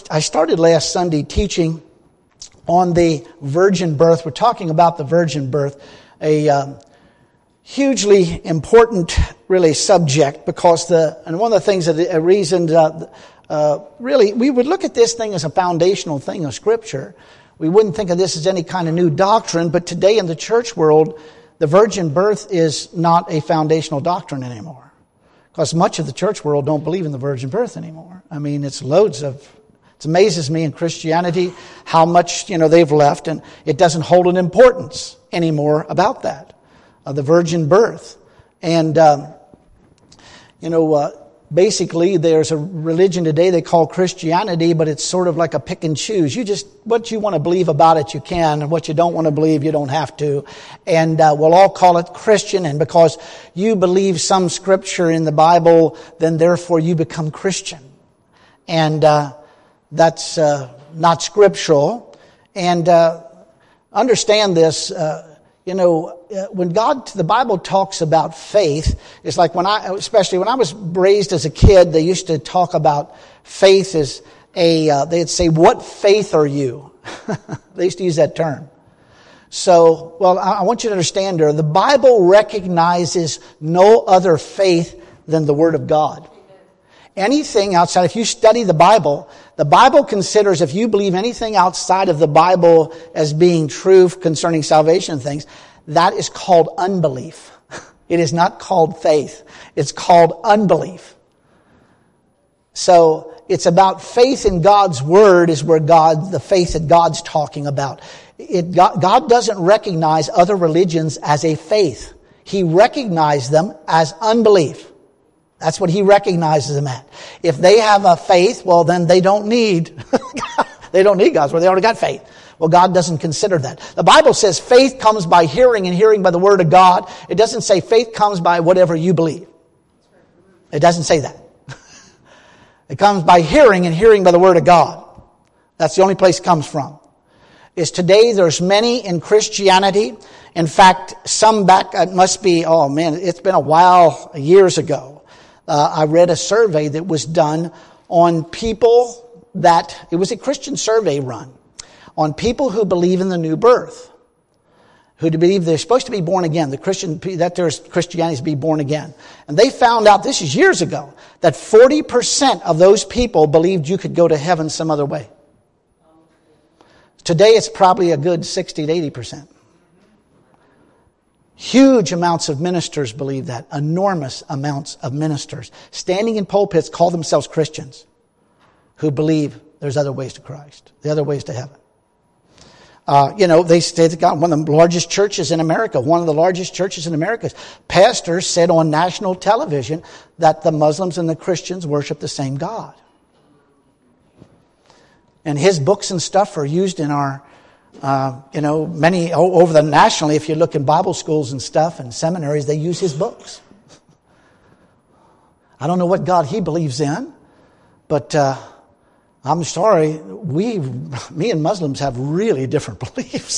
I started last Sunday teaching on the virgin birth. We're talking about the virgin birth, a hugely important, really, subject, because and one of the things that reasoned, really, we would look at this thing as a foundational thing of Scripture. We wouldn't think of this as any kind of new doctrine, but today in the church world, the virgin birth is not a foundational doctrine anymore. Because much of the church world don't believe in the virgin birth anymore. I mean, it amazes me in Christianity how much, they've left, and it doesn't hold an importance anymore about that, the virgin birth. And, basically there's a religion today they call Christianity, but it's sort of like a pick and choose. What you want to believe about it, you can, and what you don't want to believe, you don't have to. And we'll all call it Christian, and because you believe some scripture in the Bible, then therefore you become Christian. And that's not scriptural. And understand this, when the Bible talks about faith, it's like especially when I was raised as a kid, they used to talk about faith as they'd say, "What faith are you?" They used to use that term. So, I want you to understand here, the Bible recognizes no other faith than the Word of God. Anything outside, if you study the Bible considers if you believe anything outside of the Bible as being true concerning salvation and things, that is called unbelief. It is not called faith. It's called unbelief. So it's about faith in God's Word is where the faith that God's talking about. God doesn't recognize other religions as a faith. He recognizes them as unbelief. That's what He recognizes them at. If they have a faith, well, then they don't need God's Word. They already got faith. Well, God doesn't consider that. The Bible says faith comes by hearing, and hearing by the Word of God. It doesn't say faith comes by whatever you believe. It doesn't say that. It comes by hearing, and hearing by the Word of God. That's the only place it comes from. Today there's many in Christianity. In fact, some back, it must be, it's been a while, years ago. I read a survey that was done on people it was a Christian survey run, on people who believe in the new birth, who believe they're supposed to be born again, that there's Christianity to be born again. And they found out, this is years ago, that 40% of those people believed you could go to heaven some other way. Today it's probably a good 60 to 80%. Huge amounts of ministers believe that. Enormous amounts of ministers standing in pulpits call themselves Christians who believe there's other ways to Christ, the other ways to heaven. They say they got one of the largest churches in America. One of the largest churches in America. Pastors said on national television that the Muslims and the Christians worship the same God. And his books and stuff are used in our many nationally, if you look in Bible schools and stuff and seminaries, they use his books. I don't know what God he believes in, but I'm sorry, me and Muslims have really different beliefs.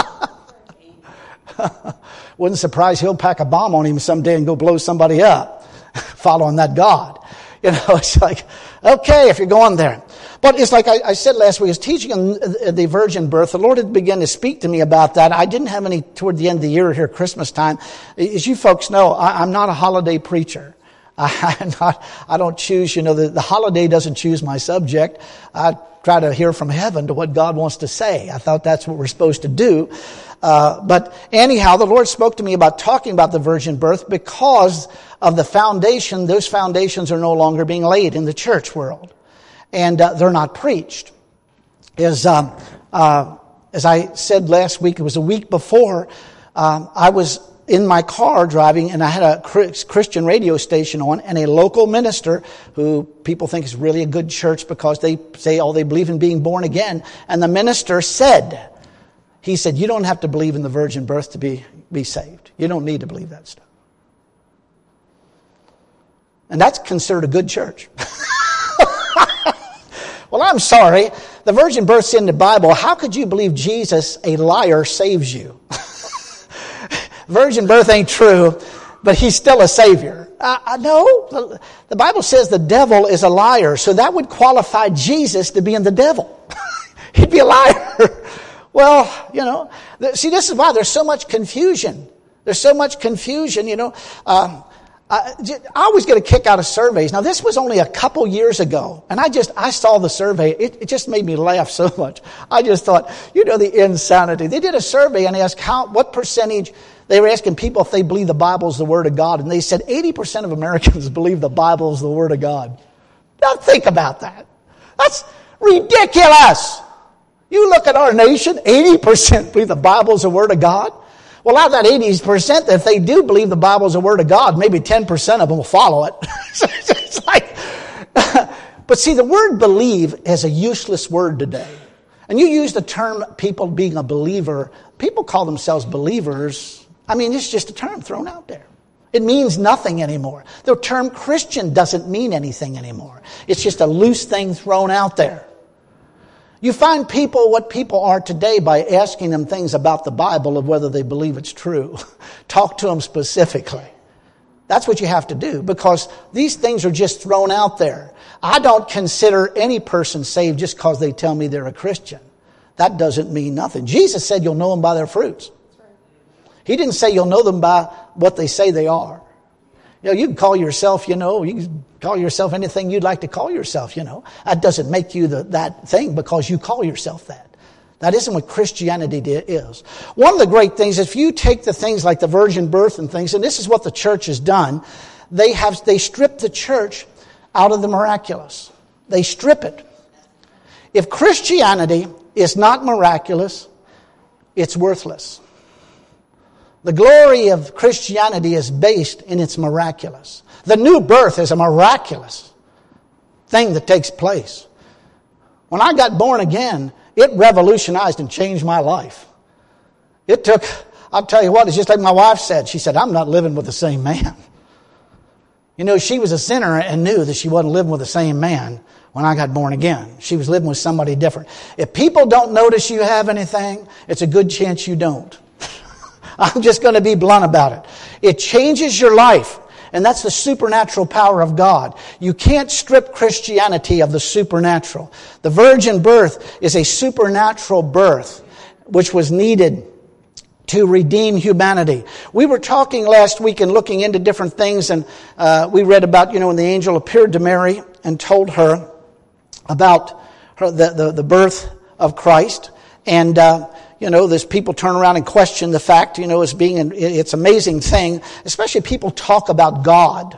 Wouldn't surprise he'll pack a bomb on him someday and go blow somebody up, following that God. It's like, okay, if you're going there. But it's like I said last week, I was teaching on the virgin birth. The Lord had begun to speak to me about that. I didn't have any toward the end of the year here, Christmas time. As you folks know, I'm not a holiday preacher. I don't choose, the holiday doesn't choose my subject. I try to hear from heaven to what God wants to say. I thought that's what we're supposed to do. But anyhow, the Lord spoke to me about talking about the virgin birth because of the foundation. Those foundations are no longer being laid in the church world. And they're not preached. As I said last week, it was a week before, I was in my car driving, and I had a Christian radio station on, and a local minister who people think is really a good church because they say, they believe in being born again. And the minister said, you don't have to believe in the virgin birth to be saved. You don't need to believe that stuff. And that's considered a good church. Well, I'm sorry. The virgin birth's in the Bible. How could you believe Jesus, a liar, saves you? Virgin birth ain't true. but he's still a Savior. No, the Bible says the devil is a liar, so that would qualify Jesus to being the devil. He'd be a liar. Well, you know, see, this is why there's so much confusion. There's so much confusion, you know. I always get a kick out of surveys. Now, this was only a couple years ago, and I saw the survey. It just made me laugh so much. I just thought, you know, the insanity. They did a survey, and they asked what percentage. They were asking people if they believe the Bible is the Word of God, and they said 80% of Americans believe the Bible is the Word of God. Now, think about that. That's ridiculous. You look at our nation, 80% believe the Bible is the Word of God. Well, out of that 80%, if they do believe the Bible is the Word of God, maybe 10% of them will follow it. It's like, but see, the word believe is a useless word today. And you use the term people being a believer. People call themselves believers. I mean, it's just a term thrown out there. It means nothing anymore. The term Christian doesn't mean anything anymore. It's just a loose thing thrown out there. You find people what people are today by asking them things about the Bible of whether they believe it's true. Talk to them specifically. That's what you have to do, because these things are just thrown out there. I don't consider any person saved just because they tell me they're a Christian. That doesn't mean nothing. Jesus said you'll know them by their fruits. He didn't say you'll know them by what they say they are. You know, you can call yourself, you can call yourself anything you'd like to call yourself, That doesn't make you that thing because you call yourself that. That isn't what Christianity is. One of the great things, if you take the things like the virgin birth and things, and this is what the church has done, they strip the church out of the miraculous. They strip it. If Christianity is not miraculous, it's worthless. The glory of Christianity is based in its miraculous. The new birth is a miraculous thing that takes place. When I got born again, it revolutionized and changed my life. I'll tell you what, it's just like my wife said. She said, I'm not living with the same man. She was a sinner and knew that she wasn't living with the same man when I got born again. She was living with somebody different. If people don't notice you have anything, it's a good chance you don't. I'm just going to be blunt about it. It changes your life. And that's the supernatural power of God. You can't strip Christianity of the supernatural. The virgin birth is a supernatural birth which was needed to redeem humanity. We were talking last week and looking into different things, and we read about, when the angel appeared to Mary and told her about the birth of Christ. And there's people turn around and question the fact, it's an amazing thing, especially people talk about God.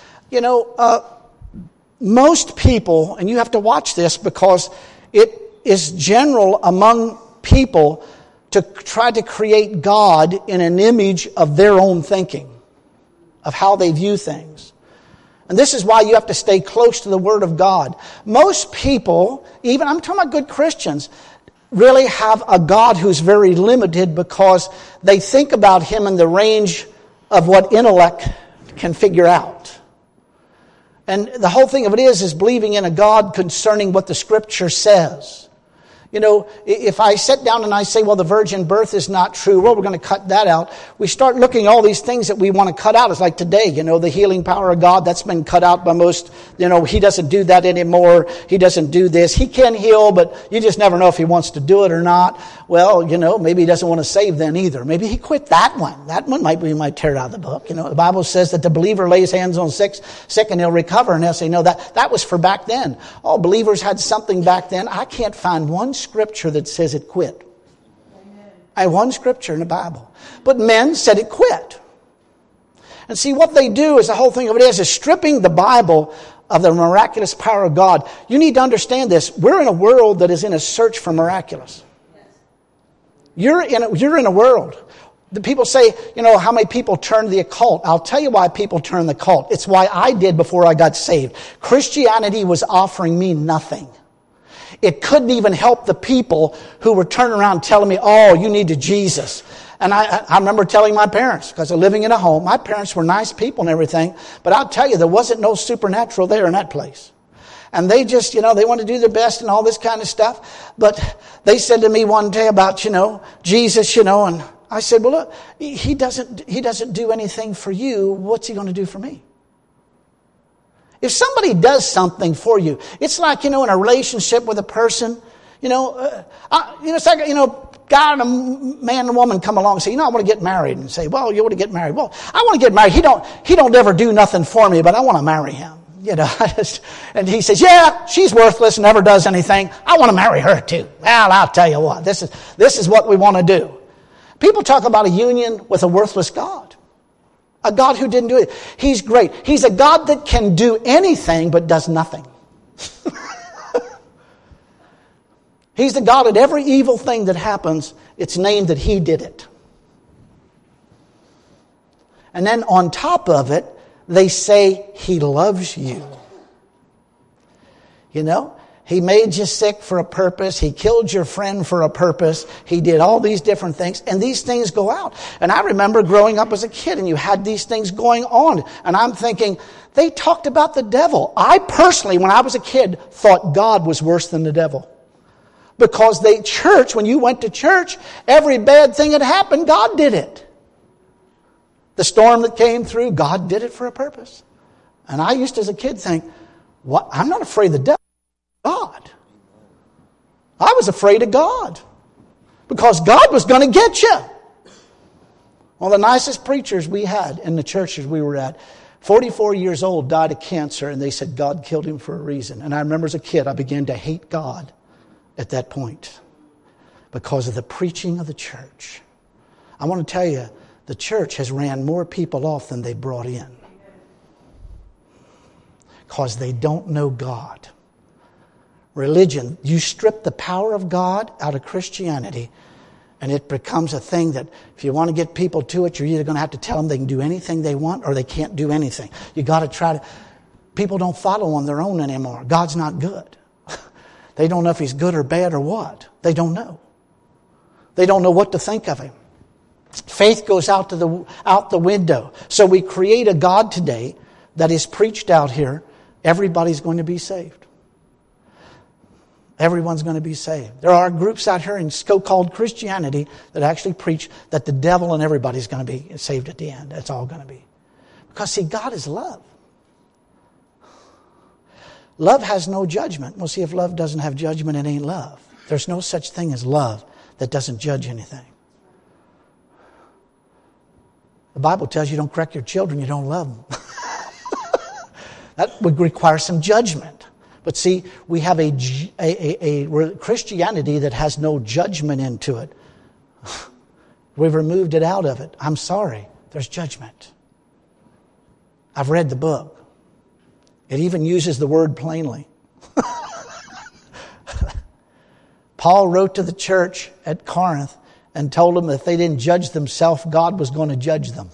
Most people, and you have to watch this because it is general among people to try to create God in an image of their own thinking, of how they view things. And this is why you have to stay close to the Word of God. Most people, even I'm talking about good Christians, really have a God who's very limited because they think about Him in the range of what intellect can figure out. And the whole thing of it is believing in a God concerning what the Scripture says. If I sit down and I say, well, the virgin birth is not true, well, we're going to cut that out. We start looking at all these things that we want to cut out. It's like today, the healing power of God, that's been cut out by most, He doesn't do that anymore. He doesn't do this. He can heal, but you just never know if He wants to do it or not. Well, maybe He doesn't want to save then either. Maybe He quit that one. That one might tear it out of the book. The Bible says that the believer lays hands on sick and he'll recover. And they'll say, no, that was for back then. Oh, believers had something back then. I can't find one scripture that says it quit. Amen. I have one scripture in the Bible. But men said it quit. And see, what they do is the whole thing of it is stripping the Bible of the miraculous power of God. You need to understand this. We're in a world that is in a search for miraculous. Yes. You're in a world. The people say, how many people turn to the occult? I'll tell you why people turn to the occult. It's why I did before I got saved. Christianity was offering me nothing. It couldn't even help the people who were turning around telling me, oh, you need to Jesus. And I remember telling my parents, because I'm living in a home, my parents were nice people and everything, but I'll tell you, there wasn't no supernatural there in that place. And they just, they want to do their best and all this kind of stuff. But they said to me one day about, Jesus, and I said, well, look, he doesn't do anything for you. What's he going to do for me? If somebody does something for you, it's like, in a relationship with a person, it's like, God and a man and a woman come along and say, I want to get married. And say, well, you want to get married. Well, I want to get married. He don't ever do nothing for me, but I want to marry him. And he says, yeah, she's worthless, never does anything. I want to marry her too. Well, I'll tell you what, this is what we want to do. People talk about a union with a worthless God. A God who didn't do it. He's great. He's a God that can do anything but does nothing. He's the God at every evil thing that happens, it's named that He did it. And then on top of it, they say He loves you. He made you sick for a purpose. He killed your friend for a purpose. He did all these different things. And these things go out. And I remember growing up as a kid and you had these things going on. And I'm thinking, they talked about the devil. I personally, when I was a kid, thought God was worse than the devil. Because when you went to church, every bad thing that happened, God did it. The storm that came through, God did it for a purpose. And I used to, as a kid, think, what? I'm not afraid of the devil. God. I was afraid of God. Because God was going to get you. One of the nicest preachers we had in the churches we were at, 44 years old, died of cancer, and they said God killed him for a reason. And I remember as a kid, I began to hate God at that point because of the preaching of the church. I want to tell you, the church has ran more people off than they brought in. Because they don't know God. Religion, you strip the power of God out of Christianity, and it becomes a thing that if you want to get people to it, you're either going to have to tell them they can do anything they want or they can't do anything. You got to try to... People don't follow on their own anymore. God's not good. They don't know if He's good or bad or what. They don't know. They don't know what to think of Him. Faith goes out the window. So we create a God today that is preached out here. Everybody's going to be saved. Everyone's going to be saved. There are groups out here in so-called Christianity that actually preach that the devil and everybody's going to be saved at the end. That's all going to be. Because, see, God is love. Love has no judgment. Well, see, if love doesn't have judgment, it ain't love. There's no such thing as love that doesn't judge anything. The Bible tells you don't correct your children, you don't love them. That would require some judgment. But see, we have a Christianity that has no judgment into it. We've removed it out of it. I'm sorry, there's judgment. I've read the book. It even uses the word plainly. Paul wrote to the church at Corinth and told them that if they didn't judge themselves, God was going to judge them.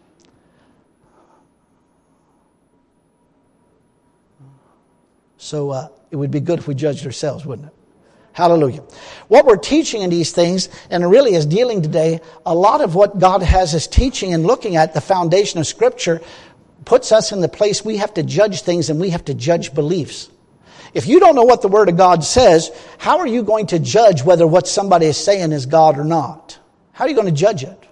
So it would be good if we judged ourselves, wouldn't it? Hallelujah. What we're teaching in these things, and really is dealing today, a lot of what God has us teaching and looking at the foundation of Scripture puts us in the place we have to judge things and we have to judge beliefs. If you don't know what the Word of God says, how are you going to judge whether what somebody is saying is God or not? How are you going to judge it?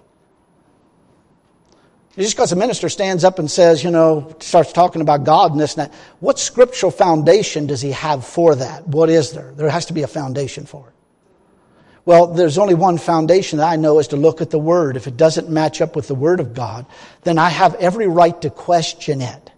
Just because a minister stands up and says, starts talking about God and this and that, what scriptural foundation does he have for that? What is there? There has to be a foundation for it. Well, there's only one foundation that I know is to look at the Word. If it doesn't match up with the Word of God, then I have every right to question it.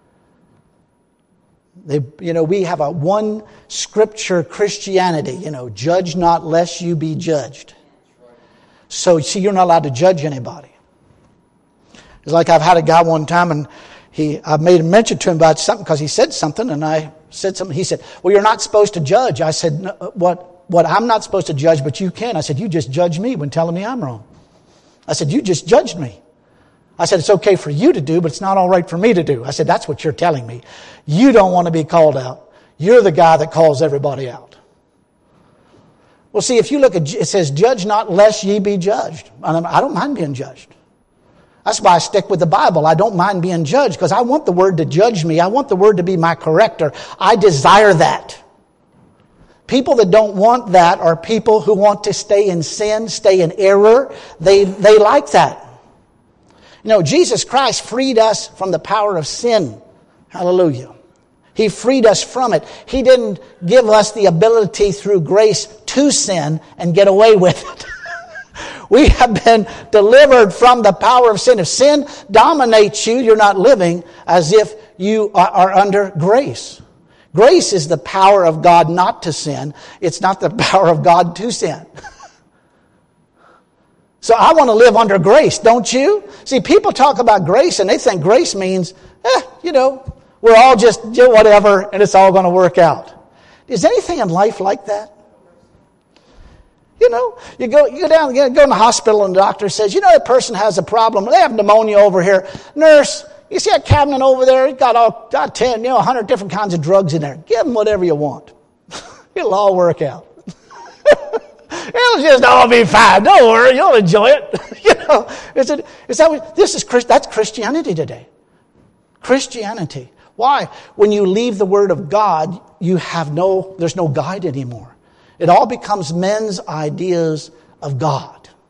We have a one scripture Christianity, judge not lest you be judged. So, see, you're not allowed to judge anybody. It's like I've had a guy one time and I made a mention to him about something because he said something and I said something. He said, well, you're not supposed to judge. I said, no, what I'm not supposed to judge, but you can. I said, you just judge me when telling me I'm wrong. I said, you just judged me. I said, it's okay for you to do, but it's not all right for me to do. I said, that's what you're telling me. You don't want to be called out. You're the guy that calls everybody out. Well, see, if you look at it says, judge not lest ye be judged. I don't mind being judged. That's why I stick with the Bible. I don't mind being judged because I want the Word to judge me. I want the Word to be my corrector. I desire that. People that don't want that are people who want to stay in sin, stay in error. They like that. You know, Jesus Christ freed us from the power of sin. Hallelujah. He freed us from it. He didn't give us the ability through grace to sin and get away with it. We have been delivered from the power of sin. If sin dominates you, you're not living as if you are under grace. Grace is the power of God not to sin. It's not the power of God to sin. So I want to live under grace, don't you? See, people talk about grace and they think grace means, we're all just do whatever and it's all going to work out. Is anything in life like that? You go down, go in the hospital and the doctor says, that person has a problem. They have pneumonia over here. Nurse, you see that cabinet over there? It's got 10, 100 different kinds of drugs in there. Give them whatever you want. It'll all work out. It'll just all be fine. Don't worry, you'll enjoy it. That's Christianity today. Christianity. Why? When you leave the Word of God, there's no guide anymore. It all becomes men's ideas of God.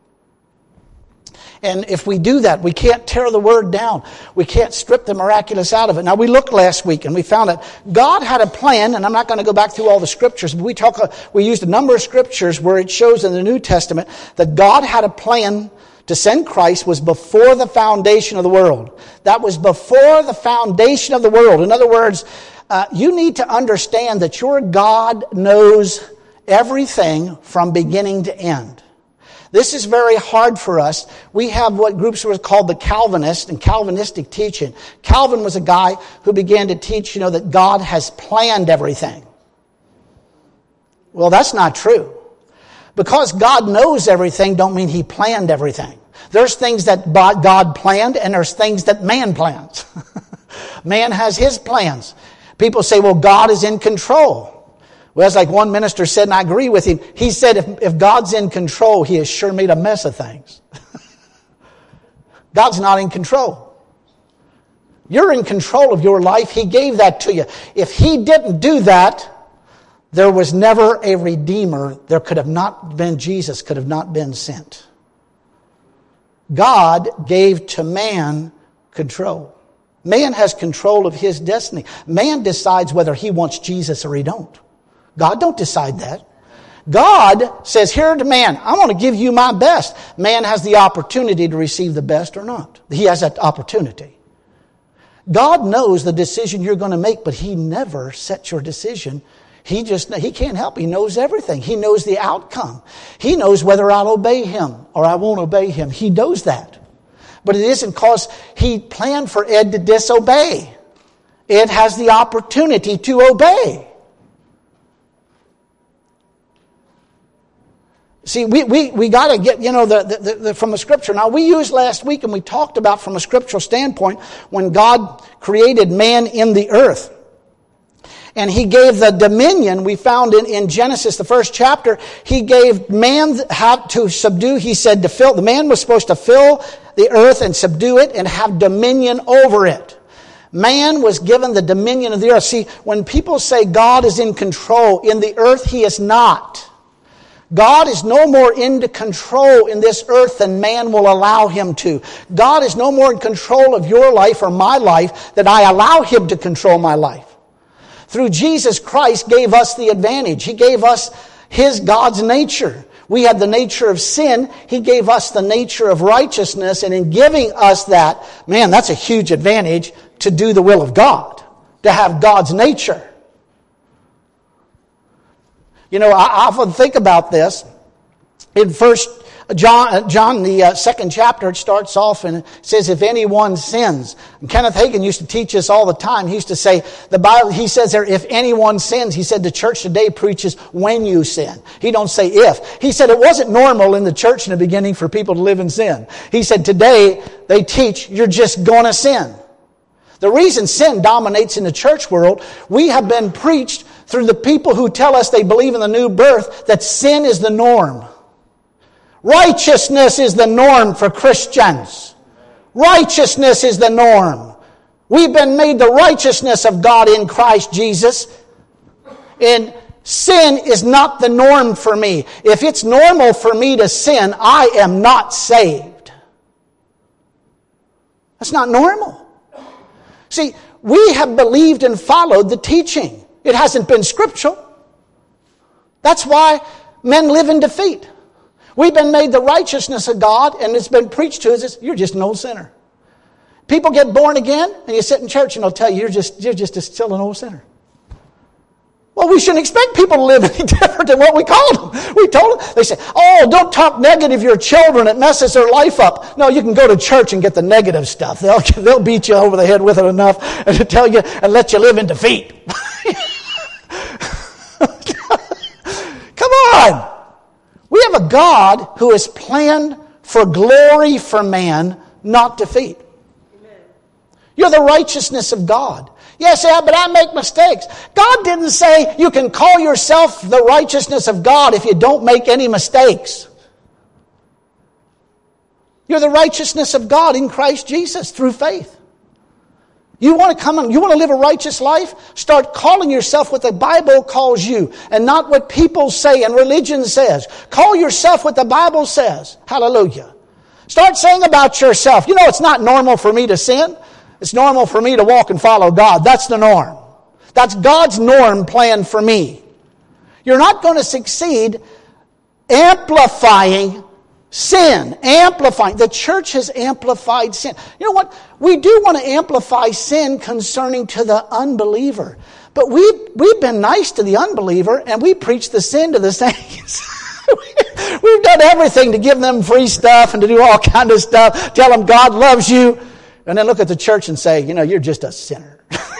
And if we do that, we can't tear the Word down. We can't strip the miraculous out of it. Now, we looked last week and we found that God had a plan, and I'm not going to go back through all the scriptures, but we used a number of scriptures where it shows in the New Testament that God had a plan to send Christ was before the foundation of the world. That was before the foundation of the world. In other words, you need to understand that your God knows everything from beginning to end. This is very hard for us. We have what groups were called the Calvinist and Calvinistic teaching. Calvin was a guy who began to teach, that God has planned everything. Well, that's not true. Because God knows everything don't mean He planned everything. There's things that God planned and there's things that man plans. Man has his plans. People say, well, God is in control. Well, it's like one minister said, and I agree with him. He said, if God's in control, He has sure made a mess of things. God's not in control. You're in control of your life. He gave that to you. If He didn't do that, there was never a Redeemer. There could have not been, Jesus could have not been sent. God gave to man control. Man has control of his destiny. Man decides whether he wants Jesus or he don't. God don't decide that. God says, here to man, I want to give you my best. Man has the opportunity to receive the best or not. He has that opportunity. God knows the decision you're going to make, but He never sets your decision. He can't help. He knows everything. He knows the outcome. He knows whether I'll obey Him or I won't obey Him. He knows that. But it isn't because He planned for Ed to disobey. Ed has the opportunity to obey. See, we got to get, from the Scripture. Now, we used last week and we talked about from a scriptural standpoint when God created man in the earth. And He gave the dominion, we found in Genesis, the first chapter, He gave man how to subdue. He said the man was supposed to fill the earth and subdue it and have dominion over it. Man was given the dominion of the earth. See, when people say God is in control, in the earth He is not. God is no more into control in this earth than man will allow Him to. God is no more in control of your life or my life than I allow Him to control my life. Through Jesus Christ gave us the advantage. He gave us God's nature. We had the nature of sin. He gave us the nature of righteousness. And in giving us that, man, that's a huge advantage to do the will of God, to have God's nature. I often think about this. In First John, the second chapter, it starts off and it says, if anyone sins. And Kenneth Hagin used to teach us all the time. He used to say, the Bible, he says there, if anyone sins. He said the church today preaches when you sin. He don't say if. He said it wasn't normal in the church in the beginning for people to live in sin. He said today they teach you're just going to sin. The reason sin dominates in the church world, we have been preached through the people who tell us they believe in the new birth that sin is the norm. Righteousness is the norm for Christians. Righteousness is the norm. We've been made the righteousness of God in Christ Jesus. In Sin is not the norm for me. If it's normal for me to sin, I am not saved. That's not normal. See, we have believed and followed the teaching. It hasn't been scriptural. That's why men live in defeat. We've been made the righteousness of God, and it's been preached to us, you're just an old sinner. People get born again, and you sit in church and they'll tell you, you're just still an old sinner. Well, we shouldn't expect people to live any different than what we called them. We told them, they say, oh, don't talk negative to your children, it messes their life up. No, you can go to church and get the negative stuff. They'll beat you over the head with it enough and to tell you and let you live in defeat. Come on! We have a God who has planned for glory for man, not defeat. Amen. You're the righteousness of God. Yes, yeah, but I make mistakes. God didn't say you can call yourself the righteousness of God if you don't make any mistakes. You're the righteousness of God in Christ Jesus through faith. You want to live a righteous life? Start calling yourself what the Bible calls you and not what people say and religion says. Call yourself what the Bible says. Hallelujah. Start saying about yourself, it's not normal for me to sin. It's normal for me to walk and follow God. That's the norm. That's God's norm plan for me. You're not going to succeed amplifying sin. Amplifying. The church has amplified sin. You know what? We do want to amplify sin concerning to the unbeliever. But we've been nice to the unbeliever and we preach the sin to the saints. We've done everything to give them free stuff and to do all kind of stuff. Tell them God loves you. And then look at the church and say, you're just a sinner.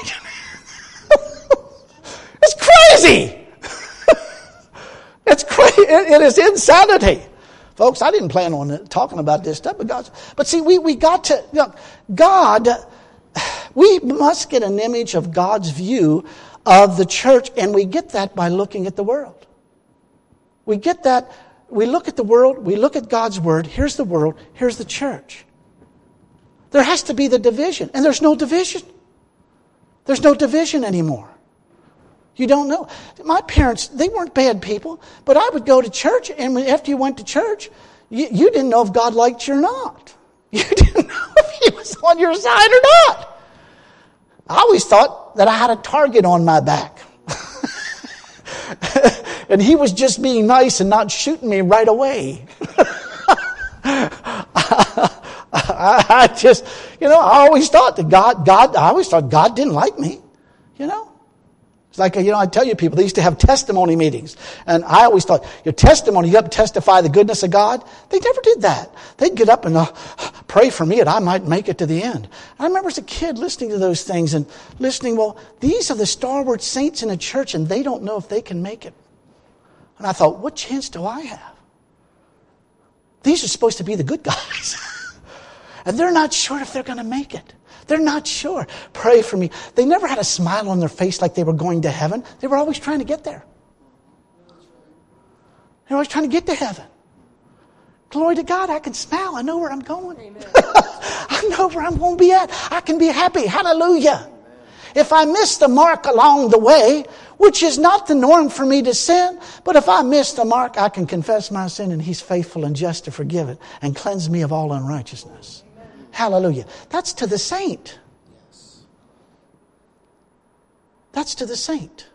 It's crazy. It's crazy. It is insanity. Folks, I didn't plan on talking about this stuff, but see, we got to, God, we must get an image of God's view of the church, and we get that by looking at the world. We get that, we look at the world, we look at God's word, here's the world, here's the church. There has to be the division. And there's no division. There's no division anymore. You don't know. My parents, they weren't bad people, but I would go to church, and after you went to church, you didn't know if God liked you or not. You didn't know if He was on your side or not. I always thought that I had a target on my back. And He was just being nice and not shooting me right away. I just, I always thought that God didn't like me, It's like, I tell you people, they used to have testimony meetings. And I always thought, your testimony, you have to testify the goodness of God. They never did that. They'd get up and pray for me and I might make it to the end. I remember as a kid listening to those things and listening, well, these are the stalwart saints in a church and they don't know if they can make it. And I thought, what chance do I have? These are supposed to be the good guys. And they're not sure if they're going to make it. They're not sure. Pray for me. They never had a smile on their face like they were going to heaven. They were always trying to get there. They were always trying to get to heaven. Glory to God, I can smile. I know where I'm going. I know where I'm going to be at. I can be happy. Hallelujah. If I miss the mark along the way, which is not the norm for me to sin, but if I miss the mark, I can confess my sin and He's faithful and just to forgive it and cleanse me of all unrighteousness. Hallelujah. That's to the saint. That's to the saint.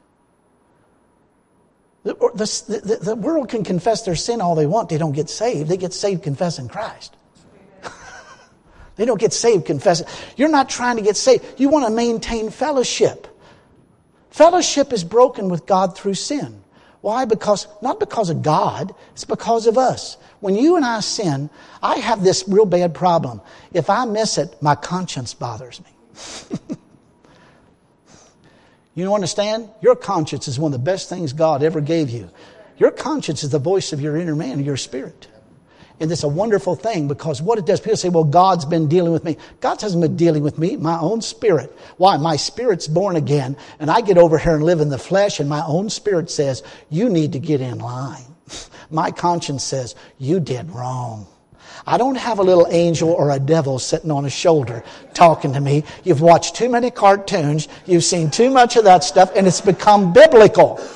The world can confess their sin all they want. They don't get saved. They get saved confessing Christ. They don't get saved confessing. You're not trying to get saved. You want to maintain fellowship. Fellowship is broken with God through sin. Why? Not because of God. It's because of us. When you and I sin, I have this real bad problem. If I miss it, my conscience bothers me. You understand? Your conscience is one of the best things God ever gave you. Your conscience is the voice of your inner man, your spirit. And it's a wonderful thing because what it does, people say, well, God's been dealing with me. God hasn't been dealing with me, my own spirit. Why? My spirit's born again, and I get over here and live in the flesh, and my own spirit says, you need to get in line. My conscience says, you did wrong. I don't have a little angel or a devil sitting on a shoulder talking to me. You've watched too many cartoons. You've seen too much of that stuff, and it's become biblical.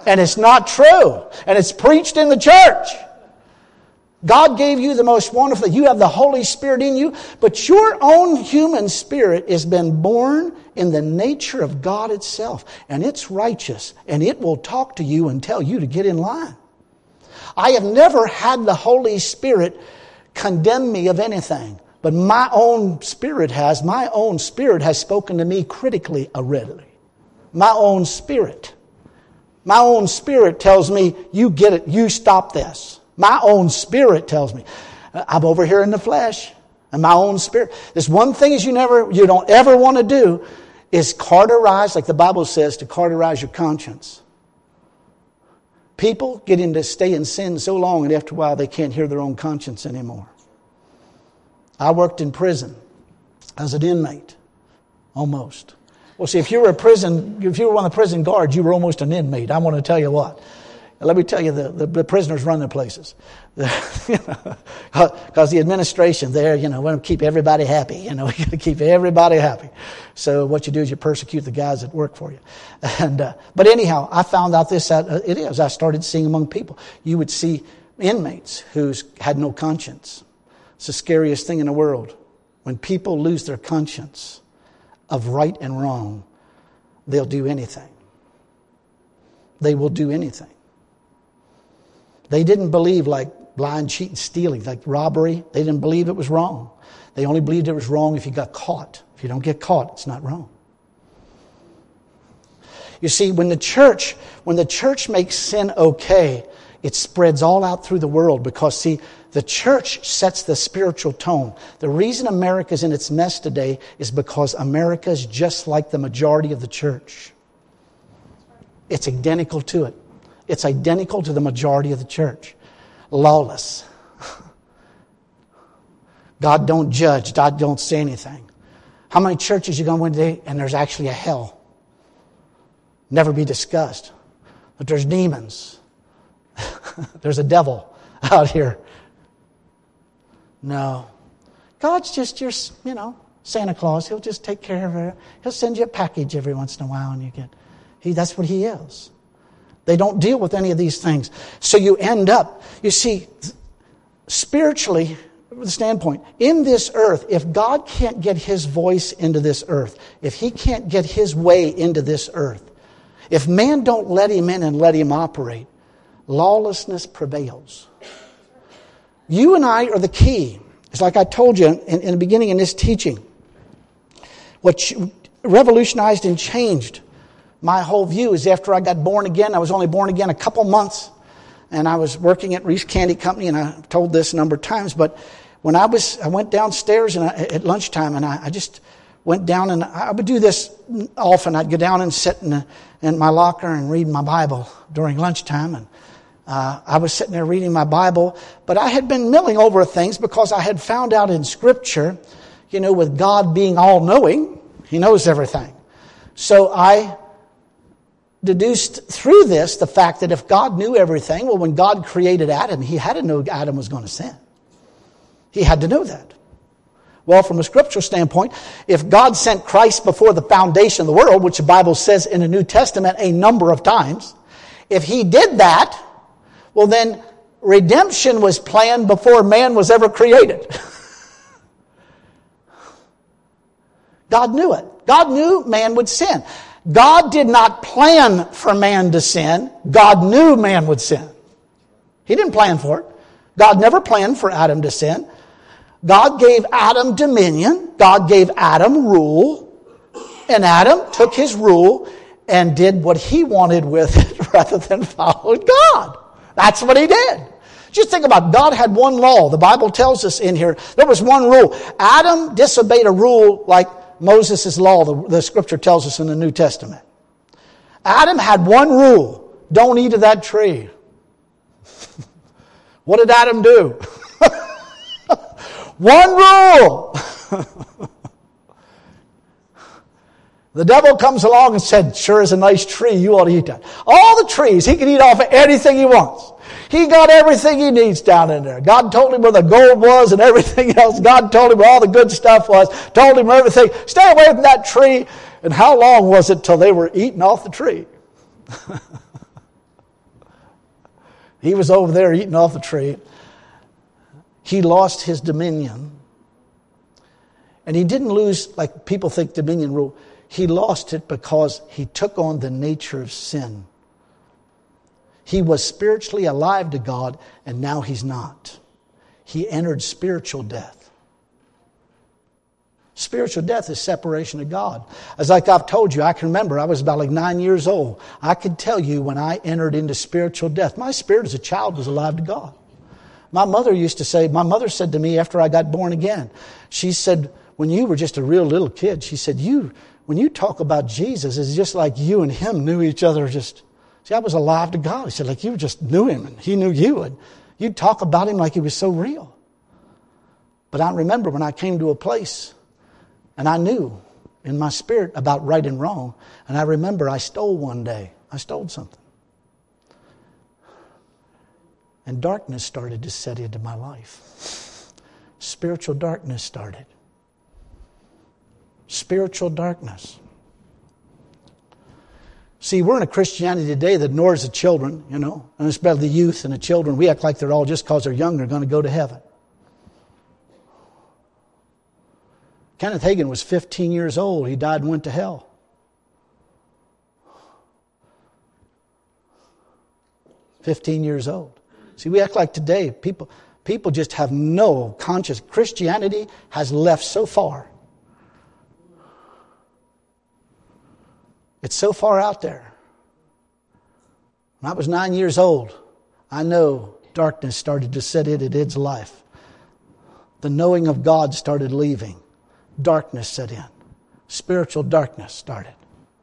And it's not true. And it's preached in the church. God gave you the most wonderful. You have the Holy Spirit in you, but your own human spirit has been born in the nature of God itself. And it's righteous. And it will talk to you and tell you to get in line. I have never had the Holy Spirit condemn me of anything. But my own spirit has. My own spirit has spoken to me critically already. My own spirit. My own spirit tells me, you get it, you stop this. My own spirit tells me. I'm over here in the flesh. And my own spirit. There's one thing is you don't ever want to do is cauterize, like the Bible says, to cauterize your conscience. People get into stay in sin so long and after a while they can't hear their own conscience anymore. I worked in prison as an inmate. Almost. Well, see, if you were one of the prison guards, you were almost an inmate. I want to tell you what. Let me tell you, the prisoners run their places. Because the administration there, want to keep everybody happy. You got to keep everybody happy. So what you do is you persecute the guys that work for you. But anyhow, I found out it is. I started seeing among people. You would see inmates who had no conscience. It's the scariest thing in the world. When people lose their conscience of right and wrong, they'll do anything. They will do anything. They didn't believe like lying, cheating, stealing, like robbery. They didn't believe it was wrong. They only believed it was wrong if you got caught. If you don't get caught, it's not wrong. You see, when the church makes sin okay, it spreads all out through the world because, see, the church sets the spiritual tone. The reason America's in its mess today is because America's just like the majority of the church. It's identical to it. It's identical to the majority of the church. Lawless. God don't judge. God don't say anything. How many churches you going to today and there's actually a hell? Never be discussed. But there's demons. There's a devil out here. No. God's just your, Santa Claus. He'll just take care of it. He'll send you a package every once in a while and you get. That's what He is. They don't deal with any of these things. So you end up, you see, spiritually, from the standpoint, in this earth, if God can't get His voice into this earth, if He can't get His way into this earth, if man don't let Him in and let Him operate, lawlessness prevails. You and I are the key. It's like I told you in the beginning in this teaching. What revolutionized and changed my whole view is after I got born again. I was only born again a couple months. And I was working at Reese Candy Company, and I've told this a number of times. But when I went downstairs at lunchtime, and I just went down, and I would do this often. I'd go down and sit in my locker and read my Bible during lunchtime. And I was sitting there reading my Bible. But I had been milling over things because I had found out in Scripture, with God being all-knowing, He knows everything. So I deduced through this the fact that if God knew everything, well, when God created Adam, He had to know Adam was going to sin. He had to know that. Well, from a scriptural standpoint, if God sent Christ before the foundation of the world, which the Bible says in the New Testament a number of times, if He did that, well then redemption was planned before man was ever created. God knew it. God knew man would sin. God did not plan for man to sin. God knew man would sin. He didn't plan for it. God never planned for Adam to sin. God gave Adam dominion. God gave Adam rule. And Adam took his rule and did what he wanted with it rather than followed God. That's what he did. Just think about it. God had one law. The Bible tells us in here, there was one rule. Adam disobeyed a rule like Moses' law, the scripture tells us in the New Testament. Adam had one rule. Don't eat of that tree. What did Adam do? One rule. The devil comes along and said, sure is a nice tree, you ought to eat that. All the trees, he can eat off of anything he wants. He got everything he needs down in there. God told him where the gold was and everything else. God told him where all the good stuff was. Told him everything. Stay away from that tree. And how long was it till they were eating off the tree? He was over there eating off the tree. He lost his dominion. And he didn't lose, like people think dominion rule. He lost it because he took on the nature of sin. He was spiritually alive to God, and now he's not. He entered spiritual death. Spiritual death is separation of God. As like I've told you, I can remember I was about like 9 years old. I could tell you when I entered into spiritual death. My spirit as a child was alive to God. My mother said to me after I got born again, she said, when you were just a real little kid, she said, when you talk about Jesus, it's just like you and him knew each other just... See, I was alive to God. He said, like you just knew him and he knew you. And you'd talk about him like he was so real. But I remember when I came to a place and I knew in my spirit about right and wrong. And I remember I stole one day. I stole something. And darkness started to set into my life. Spiritual darkness started. Spiritual darkness. See, we're in a Christianity today that ignores the children, and especially the youth and the children. We act like they're all just because they're young, they're going to go to heaven. Kenneth Hagin was 15 years old. He died and went to hell. "15 years old. See, we act like today, people just have no conscious. Christianity has left so far. It's so far out there. When I was 9 years old, I know darkness started to set in Ed's life. The knowing of God started leaving. Darkness set in. Spiritual darkness started.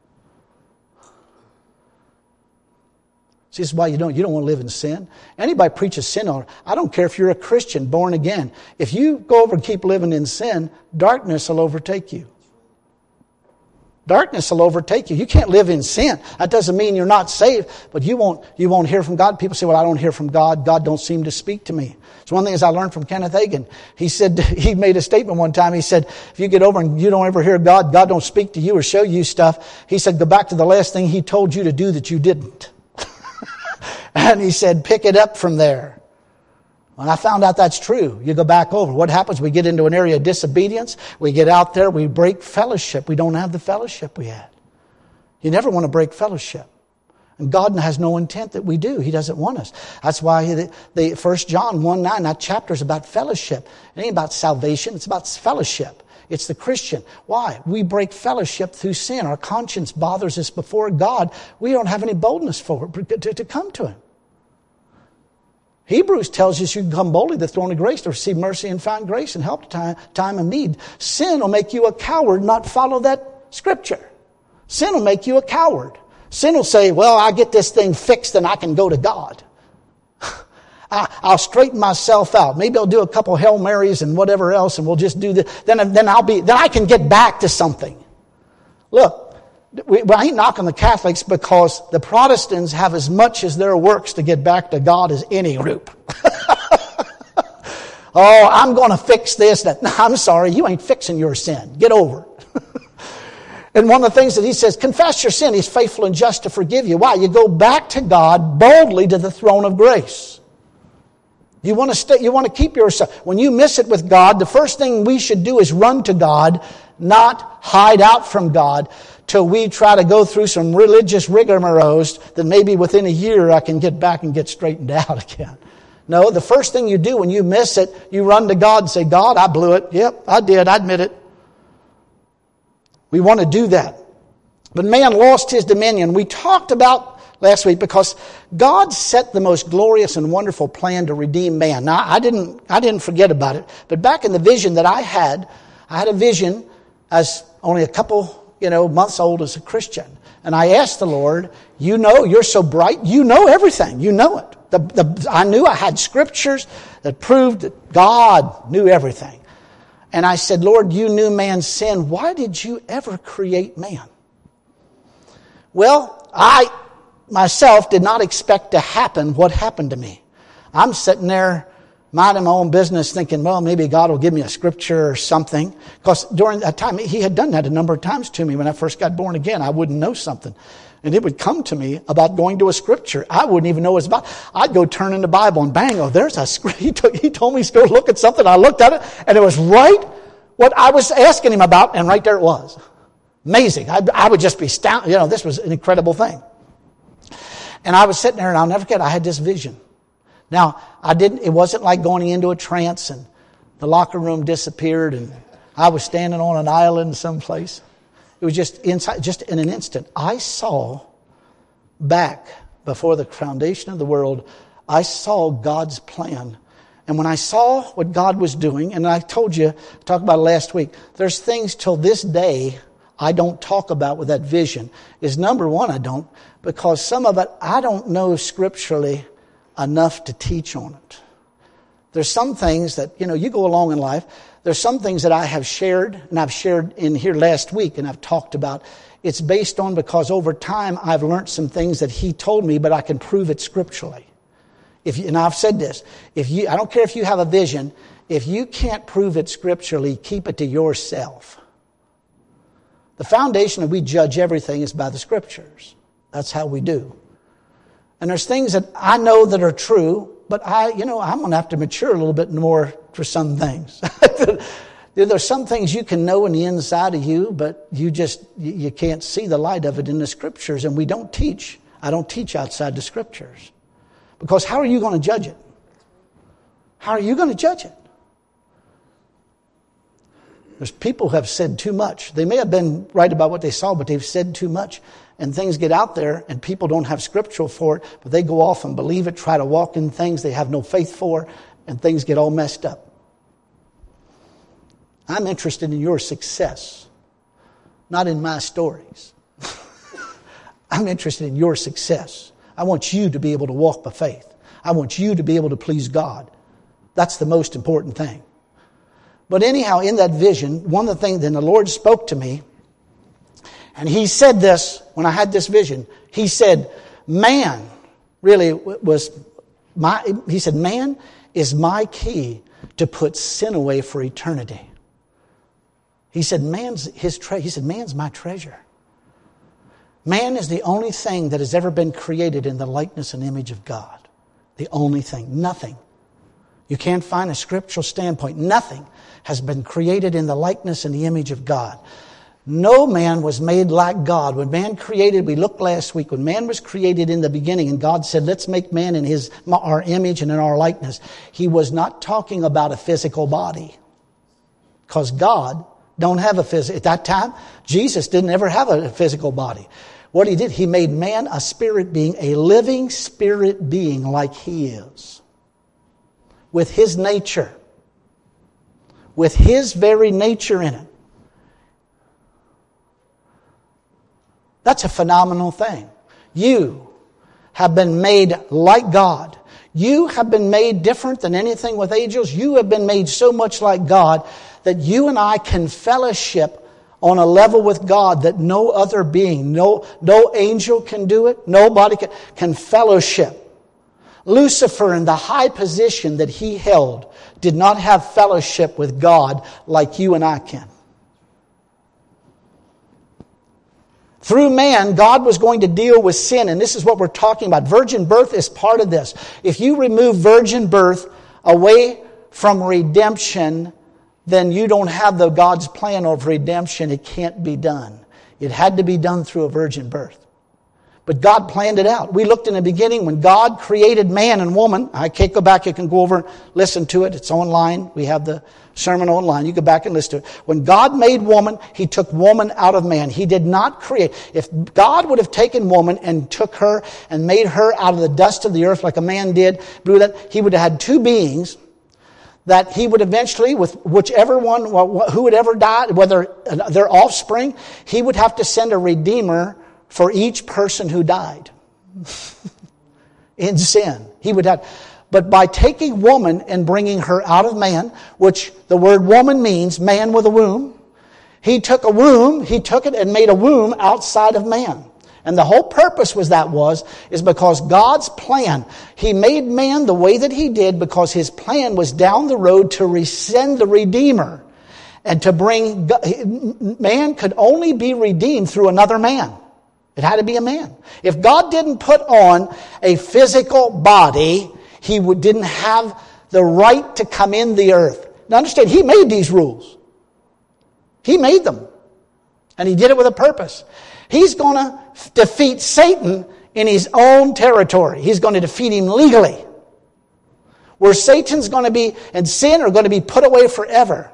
See, this is why you don't want to live in sin. Anybody preaches sin, I don't care if you're a Christian, born again. If you go over and keep living in sin, darkness will overtake you. Darkness will overtake you. You can't live in sin. That doesn't mean you're not saved, but you won't hear from God. People say, well, I don't hear from God. God don't seem to speak to me. It's one thing as I learned from Kenneth Hagin. He said, he made a statement one time. He said, if you get over and you don't ever hear God, God don't speak to you or show you stuff. He said, go back to the last thing he told you to do that you didn't. And he said, pick it up from there. When I found out that's true, you go back over. What happens? We get into an area of disobedience. We get out there. We break fellowship. We don't have the fellowship we had. You never want to break fellowship. And God has no intent that we do. He doesn't want us. That's why the 1 John 1:9, that chapter is about fellowship. It ain't about salvation. It's about fellowship. It's the Christian. Why? We break fellowship through sin. Our conscience bothers us before God. We don't have any boldness for it to come to Him. Hebrews tells us you can come boldly to the throne of grace to receive mercy and find grace and help at time of need. Sin will make you a coward, not follow that scripture. Sin will make you a coward. Sin will say, well, I'll get this thing fixed and I can go to God. I'll straighten myself out. Maybe I'll do a couple Hail Marys and whatever else and we'll just do this. Then I can get back to something. Look. I ain't knocking the Catholics because the Protestants have as much as their works to get back to God as any group. Oh, I'm going to fix this. No, I'm sorry, you ain't fixing your sin. Get over it. And one of the things that he says, confess your sin. He's faithful and just to forgive you. Why? You go back to God boldly to the throne of grace. You want to keep yourself. When you miss it with God, the first thing we should do is run to God, not hide out from God till we try to go through some religious rigmaroles that maybe within a year I can get back and get straightened out again. No, the first thing you do when you miss it, you run to God and say, God, I blew it. Yep, I did. I admit it. We want to do that. But man lost his dominion. We talked about last week because God set the most glorious and wonderful plan to redeem man. Now, I didn't forget about it. But back in the vision that I had a vision as only a couple months old as a Christian. And I asked the Lord, you're so bright, you know everything, you know it. I knew I had scriptures that proved that God knew everything. And I said, Lord, you knew man's sin. Why did you ever create man? Well, I myself did not expect to happen what happened to me. I'm sitting there minding my own business thinking, well, maybe God will give me a scripture or something. Because during that time, He had done that a number of times to me when I first got born again. I wouldn't know something. And it would come to me about going to a scripture. I wouldn't even know what it's about. I'd go turn in the Bible and bang, oh, there's a scripture. He told me to go look at something. I looked at it and it was right what I was asking him about, and right there it was. Amazing. I would just be astounded. This was an incredible thing. And I was sitting there, and I'll never forget, I had this vision. Now, it wasn't like going into a trance and the locker room disappeared and I was standing on an island someplace. It was just inside, just in an instant. I saw back before the foundation of the world, I saw God's plan. And when I saw what God was doing, and I talked about it last week, there's things till this day I don't talk about with that vision. Is number one, I don't, because some of it I don't know scripturally enough to teach on it. There's some things that, you go along in life, there's some things that I have shared, and I've shared in here last week, and I've talked about. It's based on because over time I've learned some things that he told me, but I can prove it scripturally. And I've said this, I don't care if you have a vision, if you can't prove it scripturally, keep it to yourself. The foundation that we judge everything is by the scriptures. That's how we do. And there's things that I know that are true, but I'm going to have to mature a little bit more for some things. There's some things you can know in the inside of you, but you can't see the light of it in the scriptures, and we don't teach. I don't teach outside the scriptures. Because how are you going to judge it? How are you going to judge it? There's people who have said too much. They may have been right about what they saw, but they've said too much. And things get out there and people don't have scriptural for it, but they go off and believe it, try to walk in things they have no faith for, and things get all messed up. I'm interested in your success, not in my stories. I'm interested in your success. I want you to be able to walk by faith. I want you to be able to please God. That's the most important thing. But anyhow, in that vision, one of the things, then the Lord spoke to me, and he said this, when I had this vision, he said, man is my key to put sin away for eternity. He said, man's my treasure. Man is the only thing that has ever been created in the likeness and image of God. The only thing. Nothing. You can't find a scriptural standpoint. Nothing has been created in the likeness and the image of God. No man was made like God. When man created, we looked last week, when man was created in the beginning and God said, let's make man in our image and in our likeness. He was not talking about a physical body. Because God don't have a physical, at that time, Jesus didn't ever have a physical body. What he did, he made man a spirit being, a living spirit being like he is. With his nature. With his very nature in it. That's a phenomenal thing. You have been made like God. You have been made different than anything with angels. You have been made so much like God that you and I can fellowship on a level with God that no other being, no angel can do it. Nobody can fellowship. Lucifer, in the high position that he held, did not have fellowship with God like you and I can. Through man, God was going to deal with sin, and this is what we're talking about. Virgin birth is part of this. If you remove virgin birth away from redemption, then you don't have God's plan of redemption. It can't be done. It had to be done through a virgin birth. But God planned it out. We looked in the beginning when God created man and woman. I can't go back. You can go over and listen to it. It's online. We have the sermon online. You go back and listen to it. When God made woman, He took woman out of man. He did not create. If God would have taken woman and took her and made her out of the dust of the earth like a man did, He would have had two beings that He would eventually, with whichever one, who would ever die, whether their offspring, He would have to send a redeemer for each person who died in sin. He would have, but by taking woman and bringing her out of man, which the word woman means man with a womb, He took a womb, He took it and made a womb outside of man. And the whole purpose is because God's plan, He made man the way that He did because His plan was down the road to send the Redeemer. And to bring, man could only be redeemed through another man. It had to be a man. If God didn't put on a physical body, He didn't have the right to come in the earth. Now understand, He made these rules. He made them. And He did it with a purpose. He's going to defeat Satan in His own territory. He's going to defeat him legally. Where Satan's going to be and sin are going to be put away forever.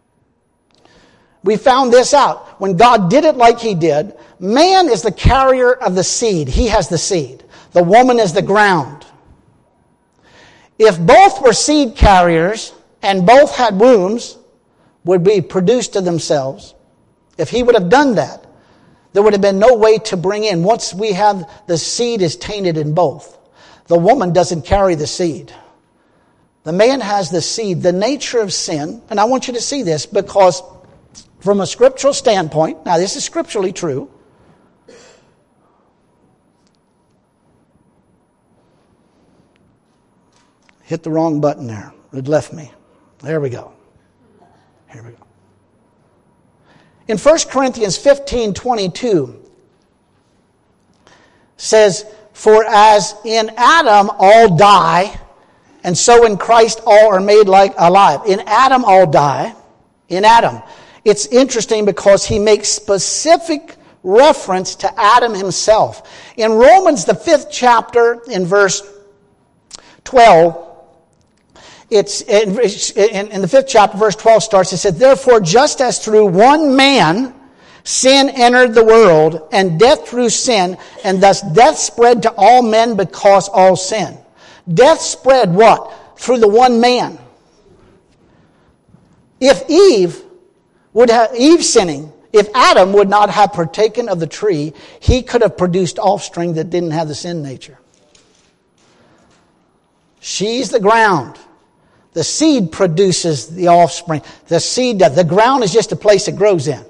We found this out. When God did it like He did, man is the carrier of the seed. He has the seed. The woman is the ground. If both were seed carriers and both had wombs, would be produced to themselves. If He would have done that, there would have been no way to bring in. Once we have the seed is tainted in both. The woman doesn't carry the seed. The man has the seed, the nature of sin. And I want you to see this because from a scriptural standpoint, now this is scripturally true. Hit the wrong button there. It left me. There we go. Here we go. In 1 Corinthians 15:22 says, "For as in Adam all die, and so in Christ all are made like alive." In Adam all die. In Adam. It's interesting because he makes specific reference to Adam himself. In Romans, the 5th chapter, in verse 12, it's in the 5th chapter, verse 12 starts, it said, "Therefore, just as through one man sin entered the world, and death through sin, and thus death spread to all men because all sin." Death spread what? Through the one man. If Eve sinning, if Adam would not have partaken of the tree, he could have produced offspring that didn't have the sin nature. She's the ground. The seed produces the offspring. The ground is just a place it grows in.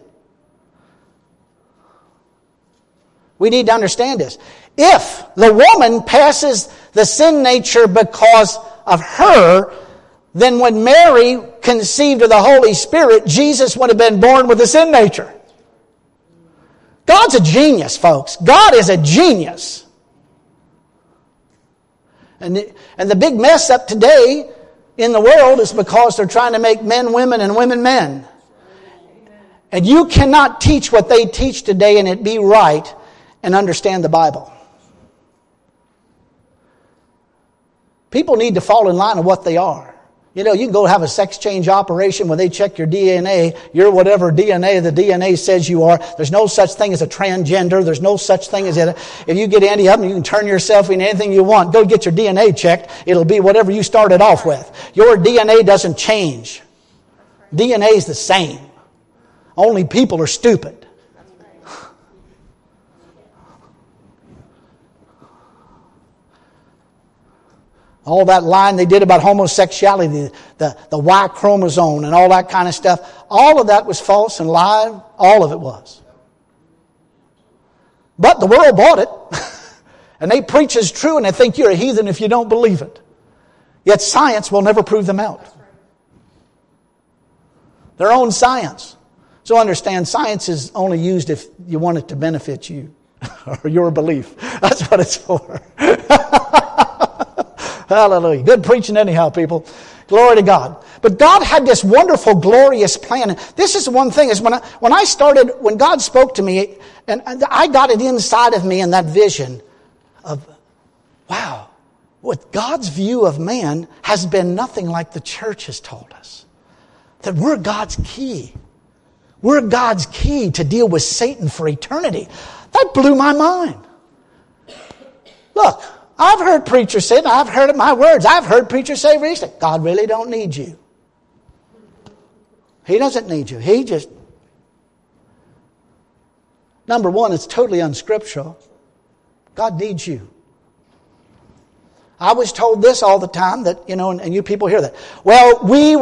We need to understand this. If the woman passes the sin nature because of her, then when Mary conceived of the Holy Spirit, Jesus would have been born with the sin nature. God's a genius, folks. God is a genius. And the big mess up today in the world is because they're trying to make men women and women men. And you cannot teach what they teach today and it be right and understand the Bible. People need to fall in line with what they are. You know, you can go have a sex change operation when they check your DNA. You're whatever DNA the DNA says you are. There's no such thing as a transgender. There's no such thing as it. If you get any of them, you can turn yourself into anything you want. Go get your DNA checked. It'll be whatever you started off with. Your DNA doesn't change. DNA is the same. Only people are stupid. All that line they did about homosexuality, the Y chromosome and all that kind of stuff, all of that was false and lied. All of it was. But the world bought it. And they preach as true and they think you're a heathen if you don't believe it. Yet science will never prove them out. Their own science. So understand, science is only used if you want it to benefit you or your belief. That's what it's for. Hallelujah. Good preaching anyhow, people. Glory to God. But God had this wonderful, glorious plan. This is one thing, is when God spoke to me, and I got it inside of me in that vision of, wow, what God's view of man has been nothing like the church has told us. That we're God's key. We're God's key to deal with Satan for eternity. That blew my mind. Look, I've heard preachers say, and I've heard it my words, I've heard preachers say recently, God really don't need you. He doesn't need you. He just... Number one, it's totally unscriptural. God needs you. I was told this all the time, that, you know, and you people hear that. Well, we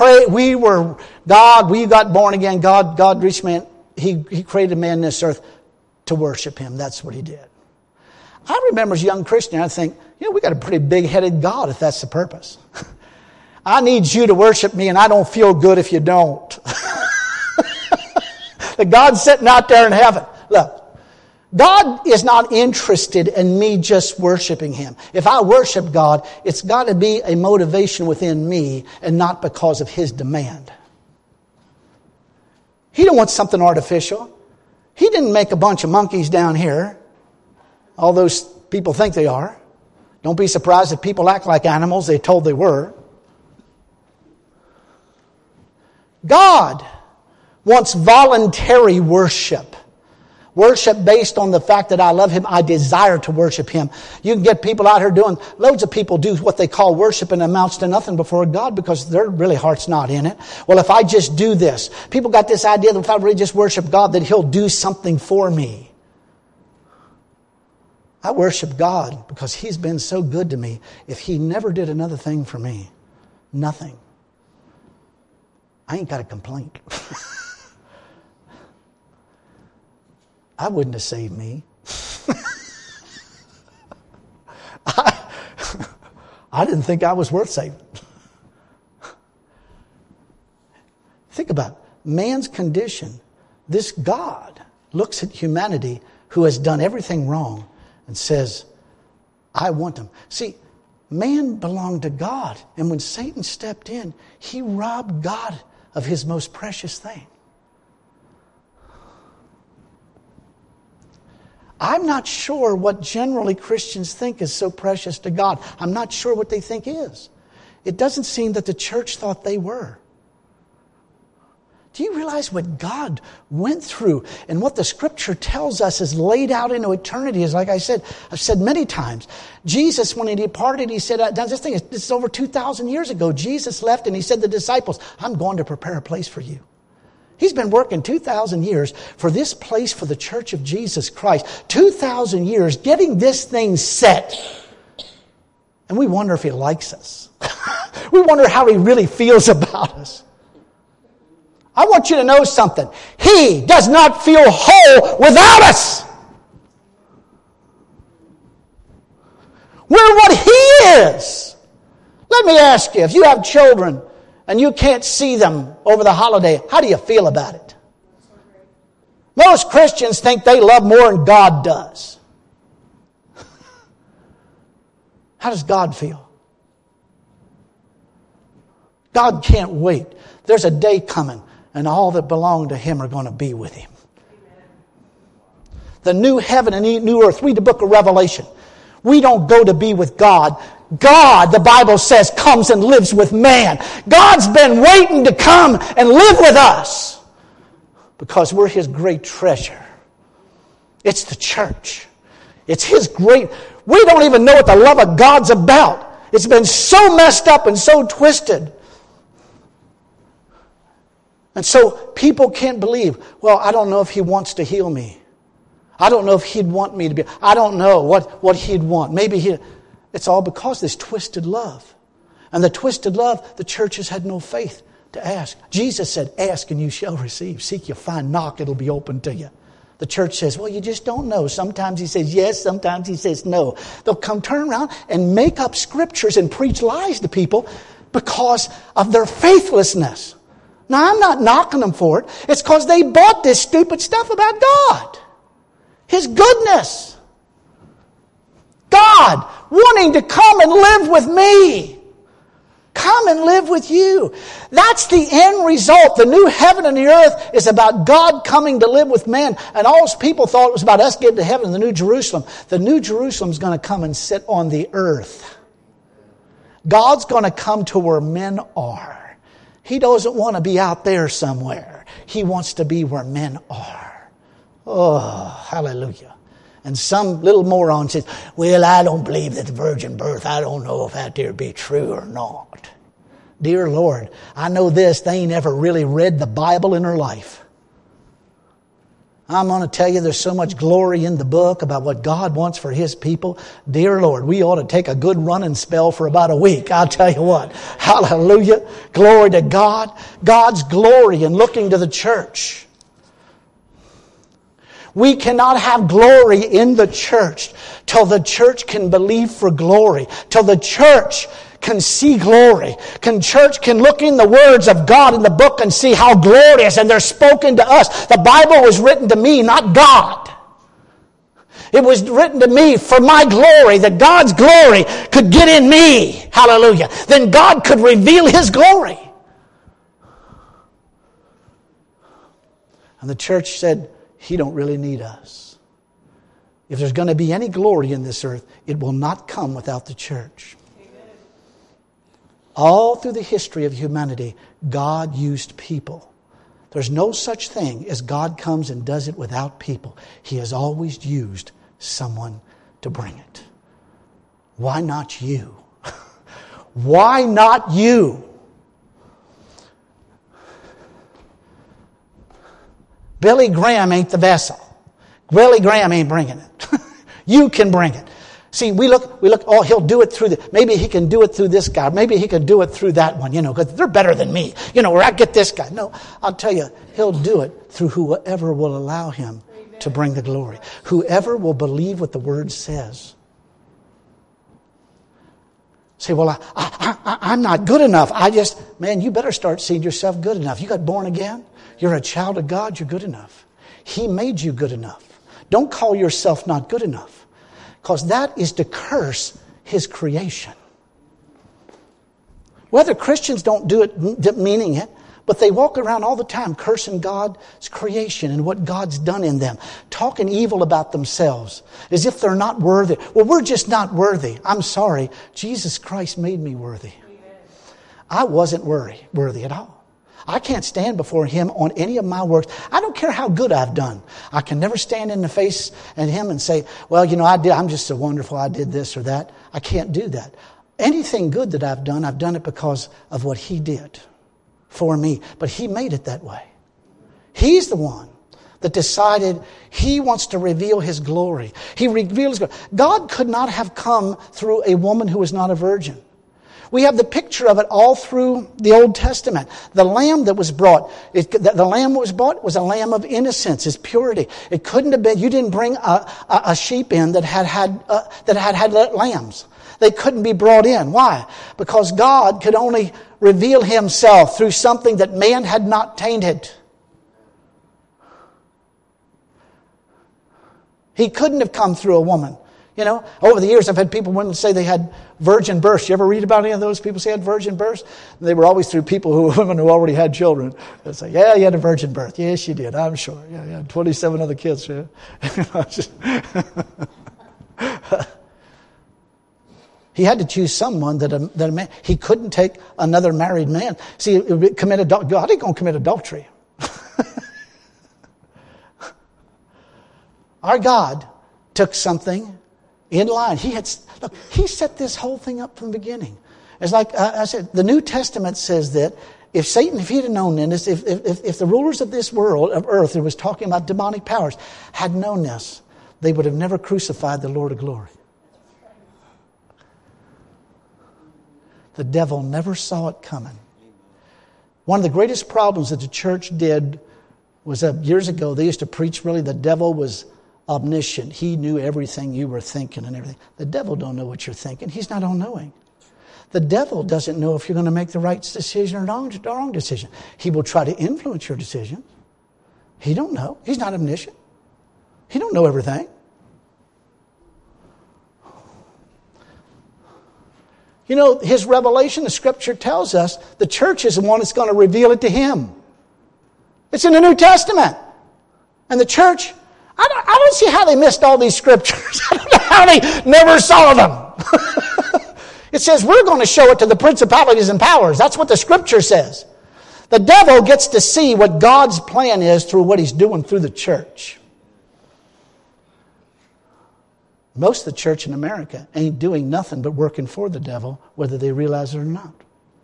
got born again. God reached man. He created man in this earth to worship Him. That's what He did. I remember as a young Christian, I think, you know, we got a pretty big-headed God if that's the purpose. I need you to worship me and I don't feel good if you don't. The God's sitting out there in heaven. Look, God is not interested in me just worshiping Him. If I worship God, it's got to be a motivation within me and not because of His demand. He don't want something artificial. He didn't make a bunch of monkeys down here. All those people think they are. Don't be surprised if people act like animals they told they were. God wants voluntary worship. Worship based on the fact that I love Him, I desire to worship Him. You can get people out here doing, loads of people do what they call worship and amounts to nothing before God because their really heart's not in it. Well, if I just do this, people got this idea that if I really just worship God, that He'll do something for me. I worship God because He's been so good to me. If He never did another thing for me, nothing, I ain't got a complaint. I wouldn't have saved me. I didn't think I was worth saving. Think about it. Man's condition. This God looks at humanity who has done everything wrong and says, I want them. See, man belonged to God. And when Satan stepped in, he robbed God of His most precious thing. I'm not sure what generally Christians think is so precious to God. I'm not sure what they think is. It doesn't seem that the church thought they were. Do you realize what God went through and what the Scripture tells us is laid out into eternity? Is like I've said many times. Jesus, when He departed, He said, this is over 2,000 years ago. Jesus left and He said to the disciples, I'm going to prepare a place for you. He's been working 2,000 years for this place for the Church of Jesus Christ. 2,000 years getting this thing set. And we wonder if He likes us. We wonder how He really feels about us. I want you to know something. He does not feel whole without us. We're what He is. Let me ask you, if you have children and you can't see them over the holiday, how do you feel about it? Most Christians think they love more than God does. How does God feel? God can't wait. There's a day coming and all that belong to Him are going to be with Him. The new heaven and new earth. Read the book of Revelation. We don't go to be with God. God, the Bible says, comes and lives with man. God's been waiting to come and live with us because we're His great treasure. It's the church. It's His great... We don't even know what the love of God's about. It's been so messed up and so twisted. And so people can't believe, well, I don't know if He wants to heal me. I don't know if He'd want me to be... I don't know what He'd want. Maybe He... It's all because of this twisted love. And the twisted love, the church has had no faith to ask. Jesus said, ask and you shall receive. Seek, you find. Knock, it'll be open to you. The church says, well, you just don't know. Sometimes He says yes, sometimes He says no. They'll come turn around and make up scriptures and preach lies to people because of their faithlessness. Now, I'm not knocking them for it. It's because they bought this stupid stuff about God. His goodness. God wanting to come and live with me. Come and live with you. That's the end result. The new heaven and the earth is about God coming to live with man. And all people thought it was about us getting to heaven, the New Jerusalem. The New Jerusalem is going to come and sit on the earth. God's going to come to where men are. He doesn't want to be out there somewhere. He wants to be where men are. Oh, hallelujah. And some little moron says, well, I don't believe that the virgin birth. I don't know if that there be true or not. Dear Lord, I know this. They ain't ever really read the Bible in their life. I'm going to tell you there's so much glory in the book about what God wants for His people. Dear Lord, we ought to take a good running spell for about a week. I'll tell you what. Hallelujah. Glory to God. God's glory in looking to the church. We cannot have glory in the church till the church can believe for glory, till the church can see glory. Church can look in the words of God in the book and see how glorious, and they're spoken to us. The Bible was written to me, not God. It was written to me for my glory, that God's glory could get in me. Hallelujah. Then God could reveal His glory. And the church said, He don't really need us. If there's going to be any glory in this earth, it will not come without the church. Amen. All through the history of humanity, God used people. There's no such thing as God comes and does it without people. He has always used someone to bring it. Why not you? Why not you? Billy Graham ain't the vessel. Billy Graham ain't bringing it. You can bring it. See, we look, oh, he'll do it through maybe he can do it through this guy. Maybe he can do it through that one, because they're better than me. Or I get this guy. No, I'll tell you, he'll do it through whoever will allow him to bring the glory. Whoever will believe what the Word says. Say, well, I'm not good enough. Man, you better start seeing yourself good enough. You got born again. You're a child of God. You're good enough. He made you good enough. Don't call yourself not good enough. Because that is to curse His creation. Whether Christians don't do it meaning it, but they walk around all the time cursing God's creation and what God's done in them. Talking evil about themselves. As if they're not worthy. Well, we're just not worthy. I'm sorry. Jesus Christ made me worthy. I wasn't worthy at all. I can't stand before Him on any of my works. I don't care how good I've done. I can never stand in the face of Him and say, well, I'm just so wonderful. I did this or that. I can't do that. Anything good that I've done it because of what He did for me. But He made it that way. He's the one that decided He wants to reveal His glory. He reveals His glory. God could not have come through a woman who was not a virgin. We have the picture of it all through the Old Testament. The lamb that was brought, was a lamb of innocence, His purity. It couldn't have been. You didn't bring a sheep in that had lambs. They couldn't be brought in. Why? Because God could only reveal Himself through something that man had not tainted. He couldn't have come through a woman. Over the years I've had people when say they had virgin births. You ever read about any of those people say had virgin births? And they were always through women who already had children. They'd say, yeah, you had a virgin birth. Yes, you did, I'm sure. Yeah, 27 other kids. Yeah. He had to choose someone that a man, he couldn't take another married man. See, God ain't going to commit adultery. Our God took something in line. He set this whole thing up from the beginning. It's like I said, the New Testament says that if he'd have known this, if the rulers of this world, of earth, it was talking about demonic powers, had known this, they would have never crucified the Lord of glory. The devil never saw it coming. One of the greatest problems that the church did was that years ago, they used to preach really the devil was omniscient. He knew everything you were thinking and everything. The devil don't know what you're thinking. He's not all-knowing. The devil doesn't know if you're going to make the right decision or the wrong decision. He will try to influence your decision. He don't know. He's not omniscient. He don't know everything. His revelation, the Scripture tells us, the church is the one that's going to reveal it to Him. It's in the New Testament. And the church, I don't see how they missed all these Scriptures. I don't know how they never saw them. It says we're going to show it to the principalities and powers. That's what the Scripture says. The devil gets to see what God's plan is through what He's doing through the church. Most of the church in America ain't doing nothing but working for the devil, whether they realize it or not.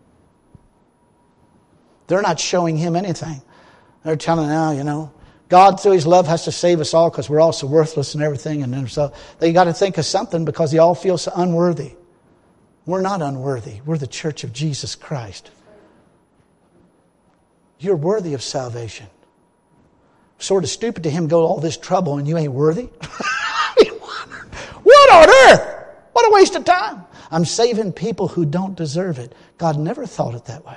They're not showing him anything. They're telling now, God through His love has to save us all because we're all so worthless and everything. And then so they got to think of something because they all feel so unworthy. We're not unworthy. We're the church of Jesus Christ. You're worthy of salvation. Sort of stupid to Him go all this trouble and you ain't worthy. What on earth? What a waste of time. I'm saving people who don't deserve it. God never thought it that way.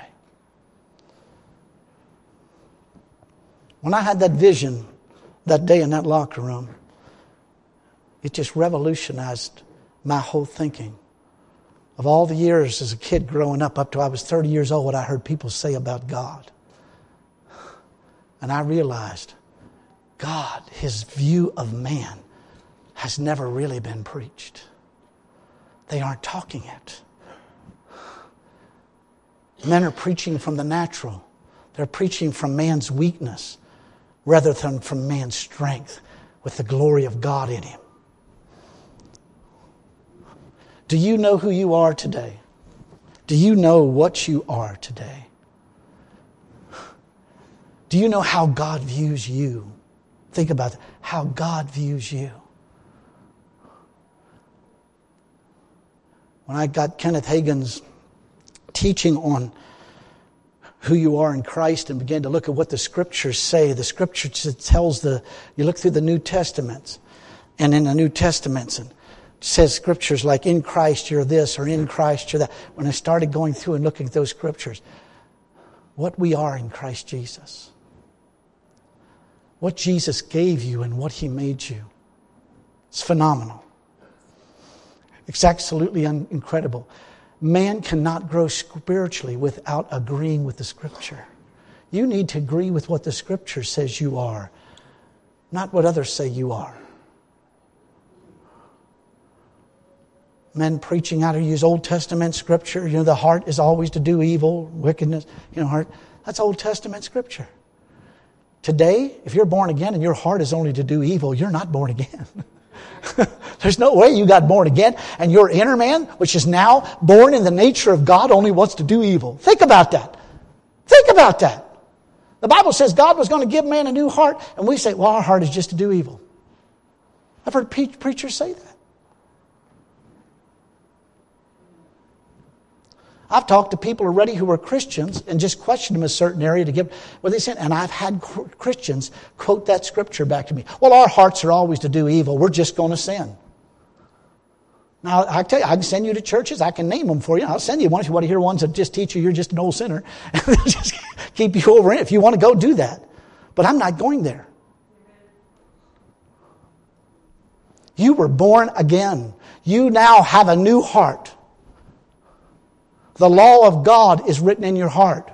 When I had that vision that day in that locker room, It just revolutionized my whole thinking. Of all the years as a kid growing up till I was 30 years old, what I heard people say about God. And I realized God, His view of man, has never really been preached. They aren't talking it. Men are preaching from the natural. They're preaching from man's weakness rather than from man's strength with the glory of God in him. Do you know who you are today? Do you know what you are today? Do you know how God views you? Think about that. How God views you. When I got Kenneth Hagin's teaching on who you are in Christ and began to look at what the Scriptures say, the Scripture tells you look through the New Testaments, and in the New Testaments, and says scriptures like, in Christ you're this, or in Christ you're that. When I started going through and looking at those scriptures, what we are in Christ Jesus, what Jesus gave you and what He made you, it's phenomenal. It's absolutely incredible. Man cannot grow spiritually without agreeing with the Scripture. You need to agree with what the Scripture says you are, not what others say you are. Men preaching out of use Old Testament Scripture. The heart is always to do evil, wickedness. Heart. That's Old Testament Scripture. Today, if you're born again and your heart is only to do evil, you're not born again. There's no way you got born again and your inner man, which is now born in the nature of God, only wants to do evil. Think about that. Think about that. The Bible says God was going to give man a new heart, and we say, well, our heart is just to do evil. I've heard preachers say that. I've talked to people already who were Christians and just questioned them a certain area to give what they said. And I've had Christians quote that scripture back to me. Well, our hearts are always to do evil. We're just going to sin. Now, I tell you, I can send you to churches. I can name them for you. I'll send you one if you want to hear ones that just teach you you're just an old sinner. And just keep you over it. If you want to go, do that. But I'm not going there. You were born again. You now have a new heart. The law of God is written in your heart.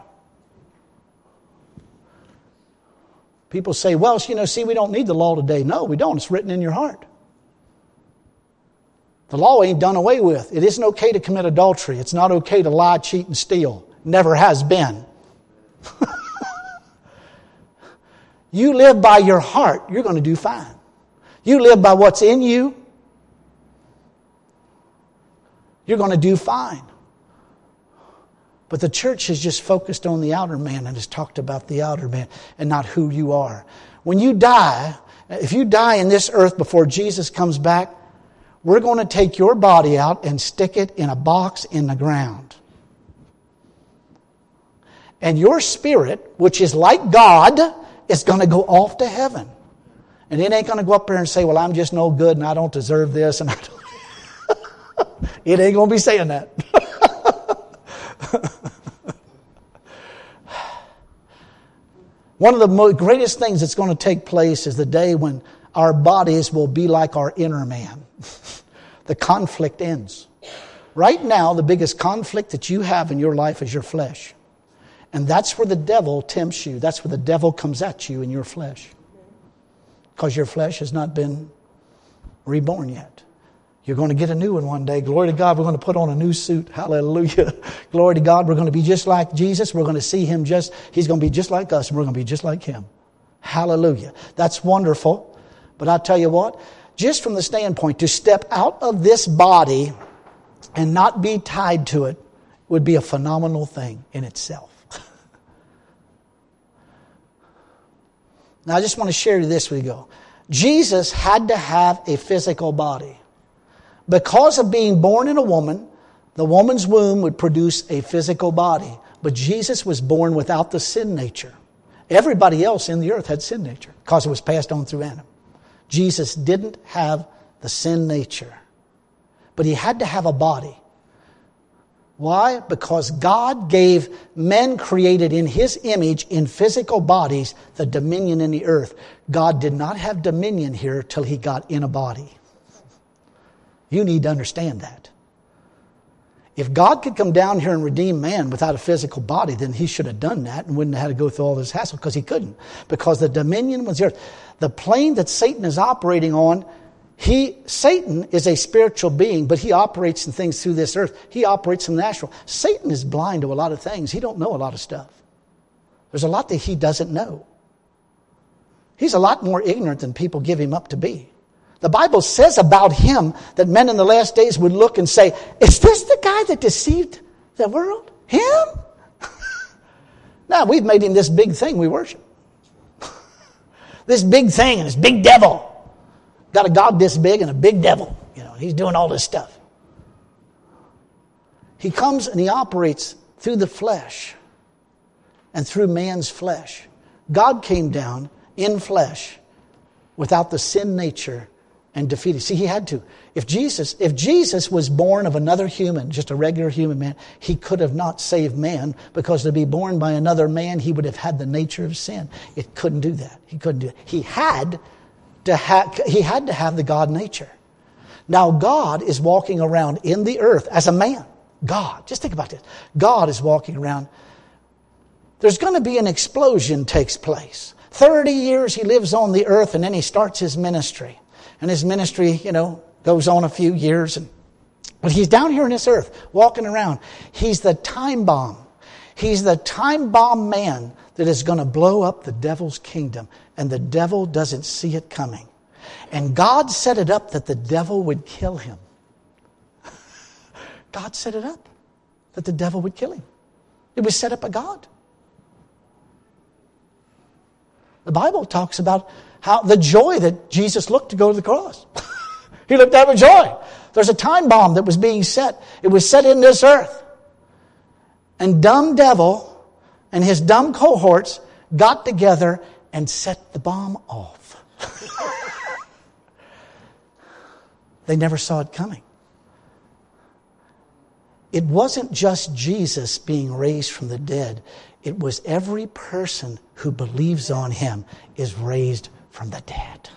People say, well, see, we don't need the law today. No, we don't. It's written in your heart. The law ain't done away with. It isn't okay to commit adultery. It's not okay to lie, cheat, and steal. Never has been. You live by your heart, you're going to do fine. You live by what's in you, you're going to do fine. But the church has just focused on the outer man and has talked about the outer man and not who you are. When you die, if you die in this earth before Jesus comes back, we're going to take your body out and stick it in a box in the ground. And your spirit, which is like God, is going to go off to heaven. And it ain't going to go up there and say, well, I'm just no good and I don't deserve this. And I don't. It ain't going to be saying that. One of the greatest things that's going to take place is the day when our bodies will be like our inner man. The conflict ends. Right now, the biggest conflict that you have in your life is your flesh. And that's where the devil tempts you. That's where the devil comes at you in your flesh. Because your flesh has not been reborn yet. You're going to get a new one day. Glory to God, we're going to put on a new suit. Hallelujah. Glory to God, we're going to be just like Jesus. We're going to see Him He's going to be just like us, and we're going to be just like Him. Hallelujah. That's wonderful. But I'll tell you what, just from the standpoint to step out of this body and not be tied to it would be a phenomenal thing in itself. Now, I just want to share this with you. Jesus had to have a physical body. Because of being born in a woman, the woman's womb would produce a physical body. But Jesus was born without the sin nature. Everybody else in the earth had sin nature because it was passed on through Adam. Jesus didn't have the sin nature. But He had to have a body. Why? Because God gave men created in His image in physical bodies the dominion in the earth. God did not have dominion here till He got in a body. You need to understand that. If God could come down here and redeem man without a physical body, then he should have done that and wouldn't have had to go through all this hassle, because he couldn't. Because the dominion was the earth. The plane that Satan is operating on, Satan is a spiritual being, but he operates in things through this earth. He operates in the natural. Satan is blind to a lot of things. He don't know a lot of stuff. There's a lot that he doesn't know. He's a lot more ignorant than people give him up to be. The Bible says about him that men in the last days would look and say, is this the guy that deceived the world? Him? Now, we've made him this big thing we worship. This big thing and this big devil. Got a God this big and a big devil. He's doing all this stuff. He comes and he operates through the flesh and through man's flesh. God came down in flesh without the sin nature and defeated. See, he had to. If Jesus was born of another human, just a regular human man, he could have not saved man, because to be born by another man, he would have had the nature of sin. It couldn't do that. He couldn't do it. He had to have the God nature. Now God is walking around in the earth as a man. God, just think about this. God is walking around. There's going to be an explosion takes place. 30 years he lives on the earth, and then he starts his ministry. And his ministry, goes on a few years. But he's down here on this earth, walking around. He's the time bomb. He's the time bomb man that is going to blow up the devil's kingdom. And the devil doesn't see it coming. And God set it up that the devil would kill him. God set it up that the devil would kill him. It was set up by God. The Bible talks about how the joy that Jesus looked to go to the cross. He looked at it with joy. There's a time bomb that was being set. It was set in this earth. And dumb devil and his dumb cohorts got together and set the bomb off. They never saw it coming. It wasn't just Jesus being raised from the dead. It was every person who believes on him is raised from the dead.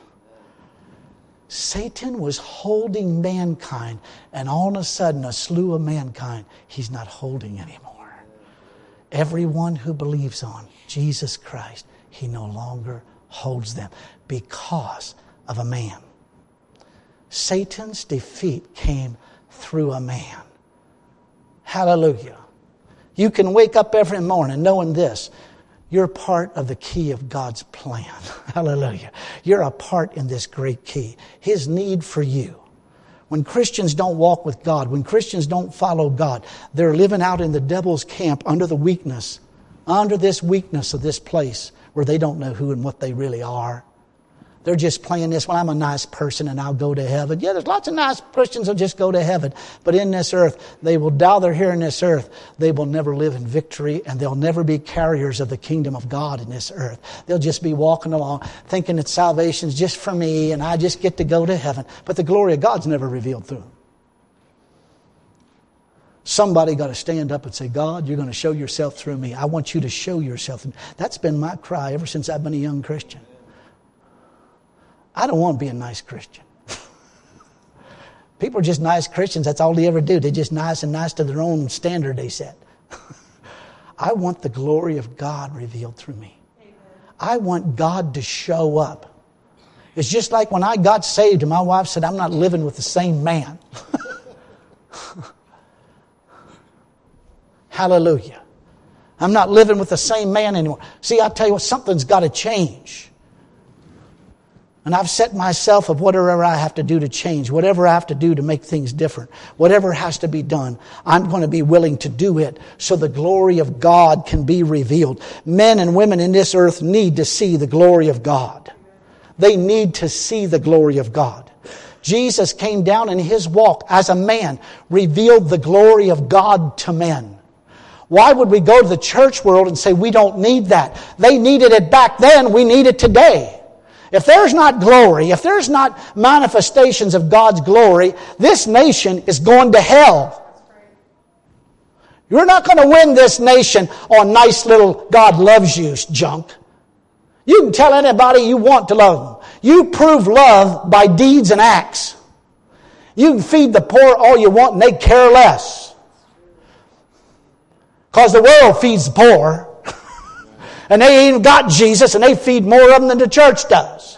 Satan was holding mankind, and all of a sudden a slew of mankind he's not holding anymore. Everyone who believes on Jesus Christ, he no longer holds them because of a man. Satan's defeat came through a man. Hallelujah. You can wake up every morning knowing this. You're part of the key of God's plan. Hallelujah. You're a part in this great key. His need for you. When Christians don't walk with God, when Christians don't follow God, they're living out in the devil's camp under this weakness of this place where they don't know who and what they really are. They're just playing this, well, I'm a nice person and I'll go to heaven. Yeah, there's lots of nice Christians who'll just go to heaven. But in this earth, they will, while they're here in this earth, they will never live in victory, and they'll never be carriers of the kingdom of God in this earth. They'll just be walking along thinking that salvation's just for me and I just get to go to heaven. But the glory of God's never revealed through them. Somebody got to stand up and say, God, you're going to show yourself through me. I want you to show yourself. That's been my cry ever since I've been a young Christian. I don't want to be a nice Christian. People are just nice Christians. That's all they ever do. They're just nice and nice to their own standard they set. I want the glory of God revealed through me. Amen. I want God to show up. It's just like when I got saved and my wife said, I'm not living with the same man. Hallelujah. I'm not living with the same man anymore. See, I tell you what, something's got to change. And I've set myself of whatever I have to do to change, whatever I have to do to make things different, whatever has to be done, I'm going to be willing to do it so the glory of God can be revealed. Men and women in this earth need to see the glory of God. They need to see the glory of God. Jesus came down in his walk as a man, revealed the glory of God to men. Why would we go to the church world and say we don't need that? They needed it back then, we need it today. If there's not glory, if there's not manifestations of God's glory, this nation is going to hell. You're not going to win this nation on nice little God loves you junk. You can tell anybody you want to love them. You prove love by deeds and acts. You can feed the poor all you want and they care less. Because the world feeds the poor. And they ain't got Jesus and they feed more of them than the church does.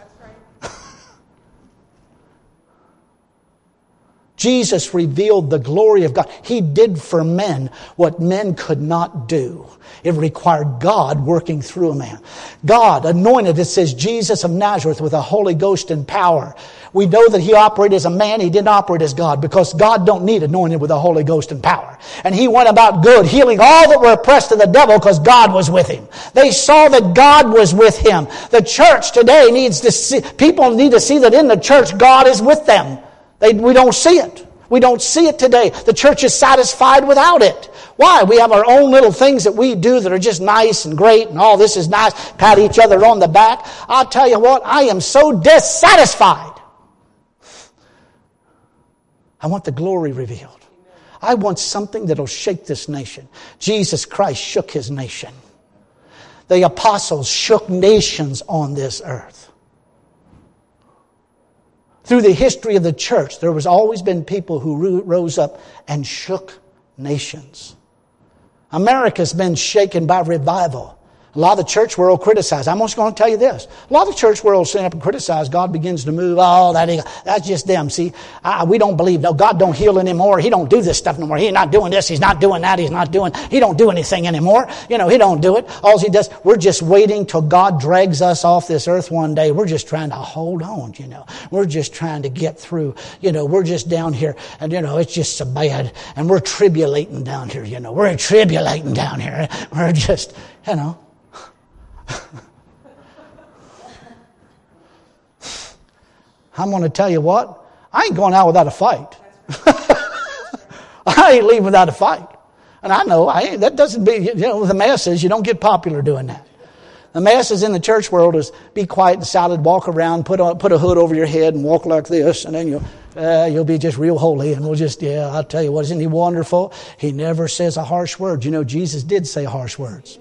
Jesus revealed the glory of God. He did for men what men could not do. It required God working through a man. God anointed, it says, Jesus of Nazareth with the Holy Ghost and power. We know that He operated as a man. He didn't operate as God because God don't need anointed with the Holy Ghost and power. And He went about good, healing all that were oppressed of the devil because God was with Him. They saw that God was with Him. The church today needs to see, people need to see that in the church God is with them. We don't see it. We don't see it today. The church is satisfied without it. Why? We have our own little things that we do that are just nice and great and all this is nice. Pat each other on the back. I'll tell you what, I am so dissatisfied. I want the glory revealed. I want something that'll shake this nation. Jesus Christ shook His nation. The apostles shook nations on this earth. Through the history of the church, there has always been people who rose up and shook nations. America's been shaken by revival. A lot of the church world criticized. I'm just going to tell you this. A lot of the church world stand up and criticize. God begins to move. Oh, that's just them. See, we don't believe. No, God don't heal anymore. He don't do this stuff no more. He's not doing this. He's not doing that. He don't do anything anymore. He don't do it. All He does, we're just waiting till God drags us off this earth one day. We're just trying to hold on, We're just trying to get through. We're just down here and, it's just so bad. And we're tribulating down here, We're tribulating down here. We're just, I'm going to tell you what, I ain't going out without a fight. I ain't leaving without a fight. And I know, that doesn't be, the masses, you don't get popular doing that. The masses in the church world is be quiet and silent, walk around, put a hood over your head and walk like this, and then you'll be just real holy, and we'll just, I'll tell you what, isn't He wonderful? He never says a harsh word. Jesus did say harsh words.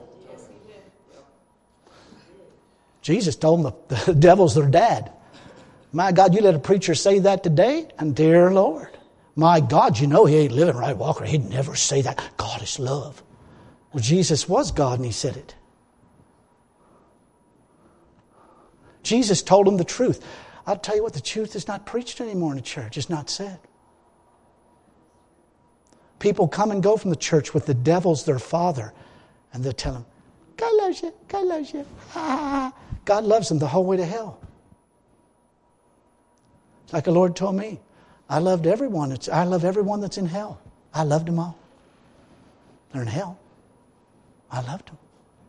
Jesus told them the devil's their dad. My God, you let a preacher say that today? And dear Lord, my God, He ain't living right, Walker. He'd never say that. God is love. Well, Jesus was God and He said it. Jesus told them the truth. I'll tell you what, the truth is not preached anymore in the church. It's not said. People come and go from the church with the devil's their father. And they'll tell them, God loves you. God loves you. God loves them the whole way to hell. It's like the Lord told me. I love everyone that's in hell. I loved them all. They're in hell. I loved them.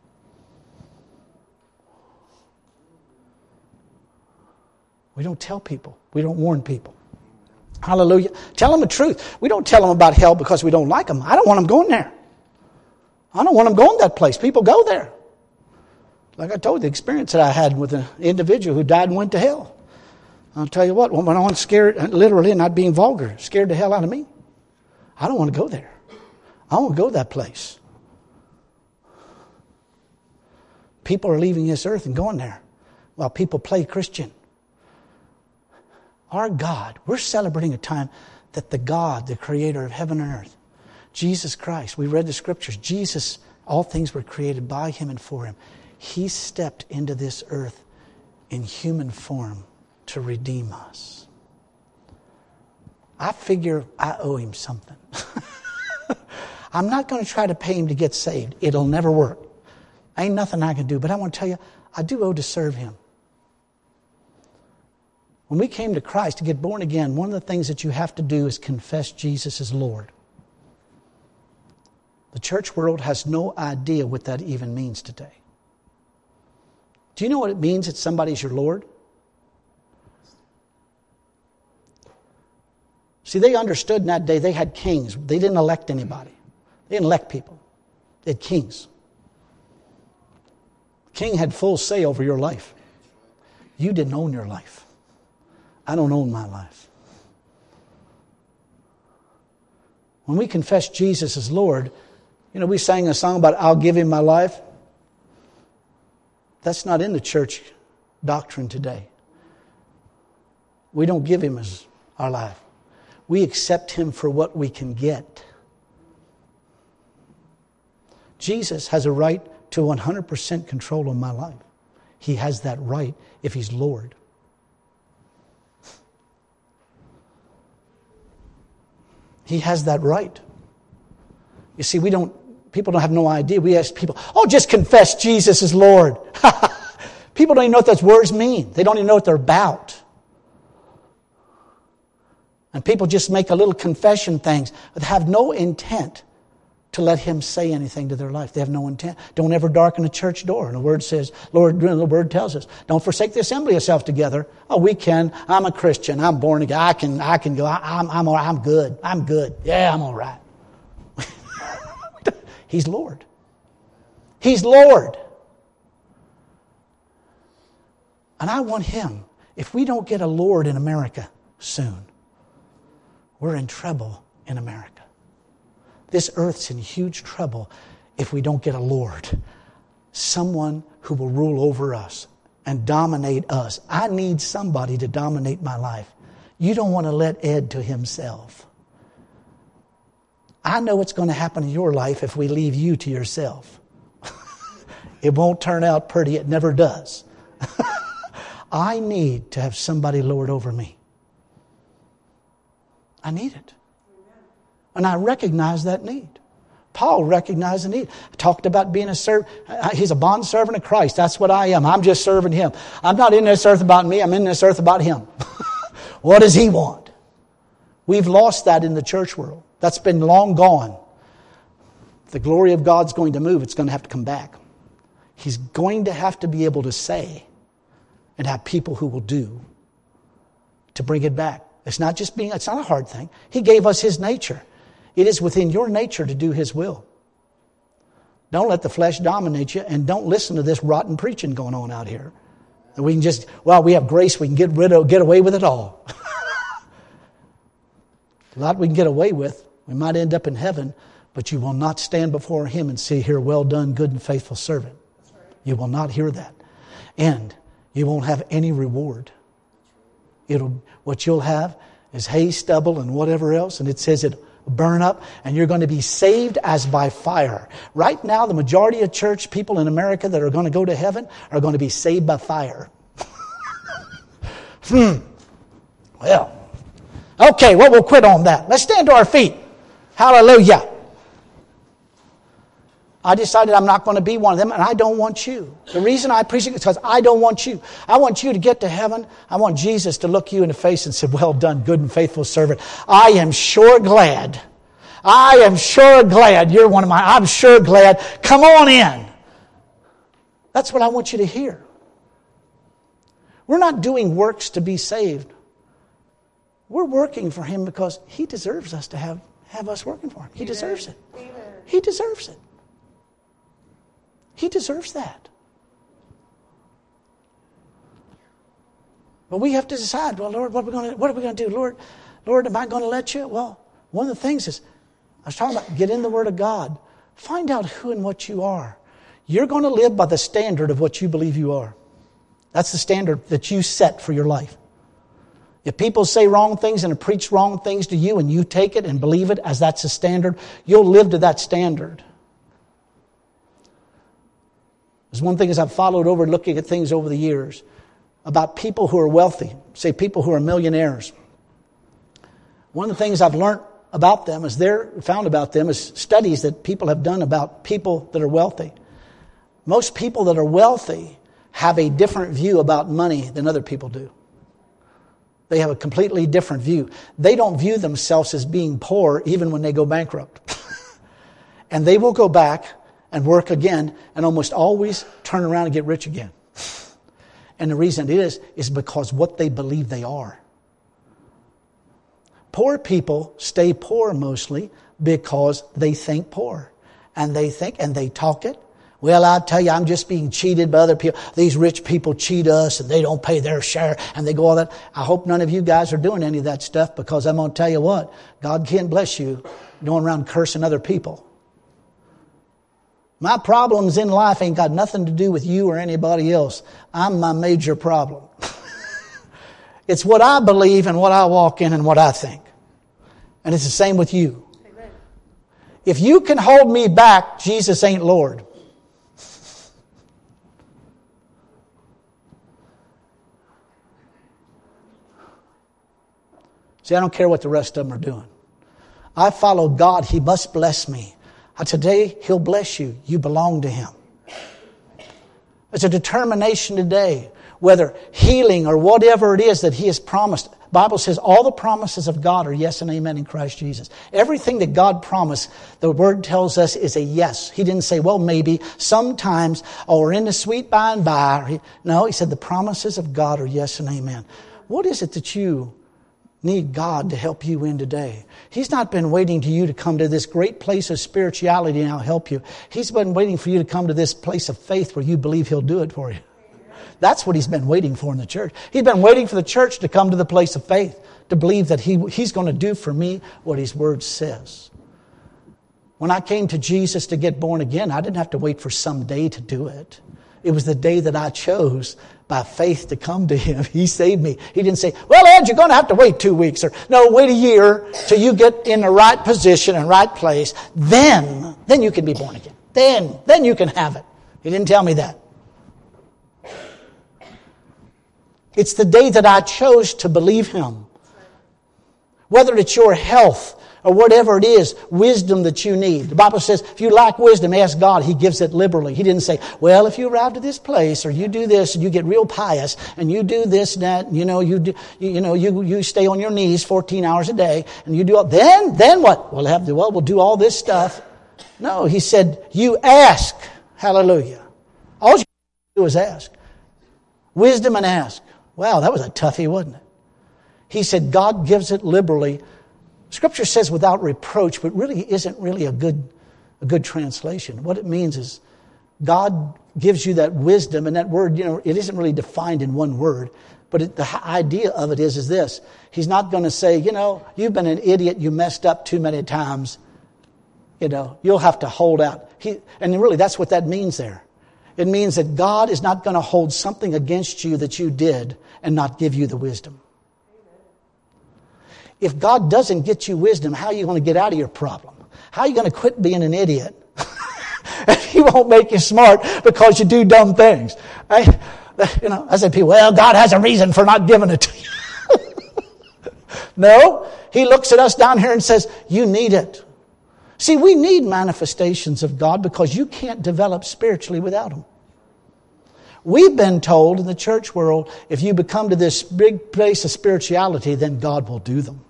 We don't tell people. We don't warn people. Hallelujah. Tell them the truth. We don't tell them about hell because we don't like them. I don't want them going there. I don't want them going that place. People go there. Like I told you, the experience that I had with an individual who died and went to hell. I'll tell you what, when I was scared, literally, not being vulgar, scared the hell out of me. I don't want to go there. I don't want to go to that place. People are leaving this earth and going there while people play Christian. Our God, we're celebrating a time that the God, the creator of heaven and earth, Jesus Christ, we read the scriptures, Jesus, all things were created by Him and for Him. He stepped into this earth in human form to redeem us. I figure I owe Him something. I'm not going to try to pay Him to get saved. It'll never work. Ain't nothing I can do. But I want to tell you, I do owe to serve Him. When we came to Christ to get born again, one of the things that you have to do is confess Jesus as Lord. The church world has no idea what that even means today. Do you know what it means that somebody's your Lord? See, they understood in that day they had kings. They didn't elect anybody. They didn't elect people. They had kings. The king had full say over your life. You didn't own your life. I don't own my life. When we confess Jesus as Lord, we sang a song about I'll give Him my life. That's not in the church doctrine today. We don't give Him as our life. we accept Him for what we can get. Jesus has a right to 100% control of my life. He has that right if He's Lord. He has that right. You see, people don't have no idea. We ask people, just confess Jesus is Lord. People don't even know what those words mean. They don't even know what they're about. And people just make a little confession things but have no intent to let Him say anything to their life. They have no intent. Don't ever darken a church door. And the Word says, the Word tells us, don't forsake the assembly of yourself together. Oh, we can. I'm a Christian. I'm born again. I can go. I'm good. I'm good. Yeah, I'm all right. He's Lord. He's Lord. And I want Him. If we don't get a Lord in America soon, we're in trouble in America. This earth's in huge trouble if we don't get a Lord. Someone who will rule over us and dominate us. I need somebody to dominate my life. You don't want to let Ed to himself. I know what's going to happen in your life if we leave you to yourself. It won't turn out pretty. It never does. I need to have somebody Lord over me. I need it. And I recognize that need. Paul recognized the need. Talked about being a servant. He's a bondservant of Christ. That's what I am. I'm just serving Him. I'm not in this earth about me. I'm in this earth about Him. What does He want? We've lost that in the church world. That's been long gone. If the glory of God's going to move, it's going to have to come back. He's going to have to be able to say and have people who will do to bring it back. It's not a hard thing. He gave us His nature. It is within your nature to do His will. Don't let the flesh dominate you, and don't listen to this rotten preaching going on out here. And we can just, we have grace, we can get away with it all. A lot we can get away with. We might end up in heaven, but you will not stand before Him and say, "Here, well done, good and faithful servant." You will not hear that. And you won't have any reward. What you'll have is hay, stubble, and whatever else, and it says it burn up, and you're going to be saved as by fire. Right now, the majority of church people in America that are going to go to heaven are going to be saved by fire. Well, okay, we'll quit on that. Let's stand to our feet. Hallelujah. I decided I'm not going to be one of them, and I don't want you. The reason I preach it is because I don't want you. I want you to get to heaven. I want Jesus to look you in the face and say, "Well done, good and faithful servant. I am sure glad. I am sure glad you're one of mine. I'm sure glad. Come on in." That's what I want you to hear. We're not doing works to be saved. We're working for Him because He deserves us to have us working for Him. He deserves it. He deserves it. He deserves that. But we have to decide, Lord, what are we going to do? Lord, am I going to let you? Well, one of the things is, I was talking about, get in the Word of God. Find out who and what you are. You're going to live by the standard of what you believe you are. That's the standard that you set for your life. If people say wrong things and preach wrong things to you and you take it and believe it as that's the standard, you'll live to that standard. There's one thing as I've followed over looking at things over the years about people who are wealthy, say people who are millionaires. One of the things I've learned about them is found about them is studies that people have done about people that are wealthy. Most people that are wealthy have a different view about money than other people do. They have a completely different view. They don't view themselves as being poor even when they go bankrupt. And they will go back and work again and almost always turn around and get rich again. And the reason it is because what they believe they are. Poor people stay poor mostly because they think poor. And they think and they talk it. Well, I'll tell you, I'm just being cheated by other people. These rich people cheat us and they don't pay their share and they go all that. I hope none of you guys are doing any of that stuff, because I'm going to tell you what, God can't bless you going around cursing other people. My problems in life ain't got nothing to do with you or anybody else. I'm my major problem. It's what I believe and what I walk in and what I think. And it's the same with you. Amen. If you can hold me back, Jesus ain't Lord. See, I don't care what the rest of them are doing. I follow God. He must bless me. Today, He'll bless you. You belong to Him. It's a determination today, whether healing or whatever it is that He has promised. The Bible says all the promises of God are yes and amen in Christ Jesus. Everything that God promised, the Word tells us, is a yes. He didn't say, well, maybe, sometimes, or in the sweet by and by. No, He said the promises of God are yes and amen. What is it that you need God to help you in today? He's not been waiting to you to come to this great place of spirituality and I'll help you. He's been waiting for you to come to this place of faith where you believe He'll do it for you. That's what He's been waiting for in the church. He's been waiting for the church to come to the place of faith, to believe that He's going to do for me what His Word says. When I came to Jesus to get born again, I didn't have to wait for some day to do it. It was the day that I chose by faith to come to Him. He saved me. He didn't say, well, Ed, you're going to have to wait 2 weeks. Or, no, wait a year till you get in the right position and right place. Then you can be born again. Then you can have it. He didn't tell me that. It's the day that I chose to believe Him. Whether it's your health or whatever it is, wisdom that you need. The Bible says, if you lack wisdom, ask God. He gives it liberally. He didn't say, well, if you arrive to this place, or you do this, and you get real pious, and you do this and that, you stay on your knees 14 hours a day, and you do all, then what? We'll do all this stuff. No, He said, you ask. Hallelujah. All you do is ask. Wisdom and ask. Wow, that was a toughie, wasn't it? He said, God gives it liberally. Scripture says without reproach, but really isn't really a good translation. What it means is God gives you that wisdom, and that word, it isn't really defined in one word, but the idea of it is this. He's not going to say, you've been an idiot, you messed up too many times. You'll have to hold out. And really that's what that means there. It means that God is not going to hold something against you that you did and not give you the wisdom. If God doesn't get you wisdom, how are you going to get out of your problem? How are you going to quit being an idiot? He won't make you smart because you do dumb things. I said, people, well, God has a reason for not giving it to you. No, He looks at us down here and says, you need it. See, we need manifestations of God because you can't develop spiritually without them. We've been told in the church world, if you become to this big place of spirituality, then God will do them.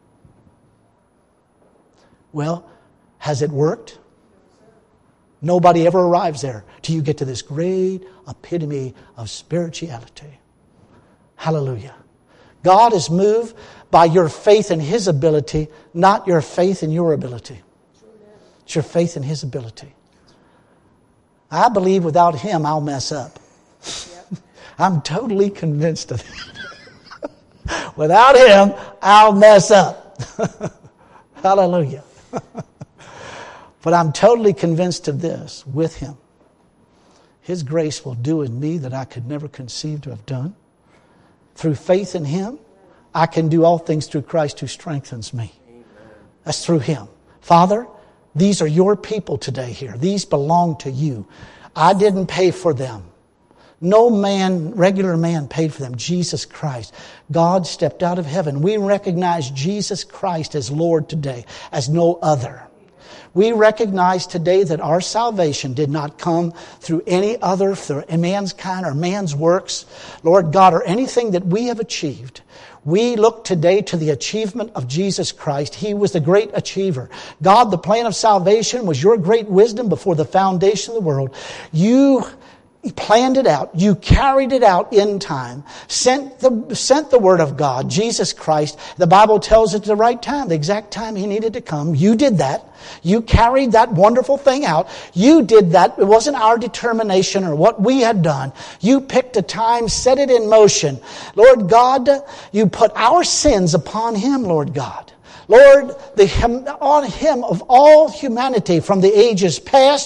Well, has it worked? Nobody ever arrives there till you get to this great epitome of spirituality. Hallelujah. God is moved by your faith in His ability, not your faith in your ability. It's your faith in His ability. I believe without Him, I'll mess up. I'm totally convinced of that. Without Him, I'll mess up. Hallelujah. But I'm totally convinced of this. With Him, His grace will do in me that I could never conceive to have done. Through faith in Him, I can do all things through Christ who strengthens me. That's through Him. Father, these are your people today here. These belong to you. I didn't pay for them. No man, regular man, paid for them. Jesus Christ. God stepped out of heaven. We recognize Jesus Christ as Lord today, as no other. We recognize today that our salvation did not come through any other, through man's kind or man's works, Lord God, or anything that we have achieved. We look today to the achievement of Jesus Christ. He was the great achiever. God, the plan of salvation was your great wisdom before the foundation of the world. You planned it out. You carried it out in time. Sent the Word of God, Jesus Christ. The Bible tells it at the right time, the exact time He needed to come. You did that. You carried that wonderful thing out. You did that. It wasn't our determination or what we had done. You picked a time, set it in motion. Lord God, you put our sins upon Him, Lord God. Lord, on Him of all humanity from the ages past,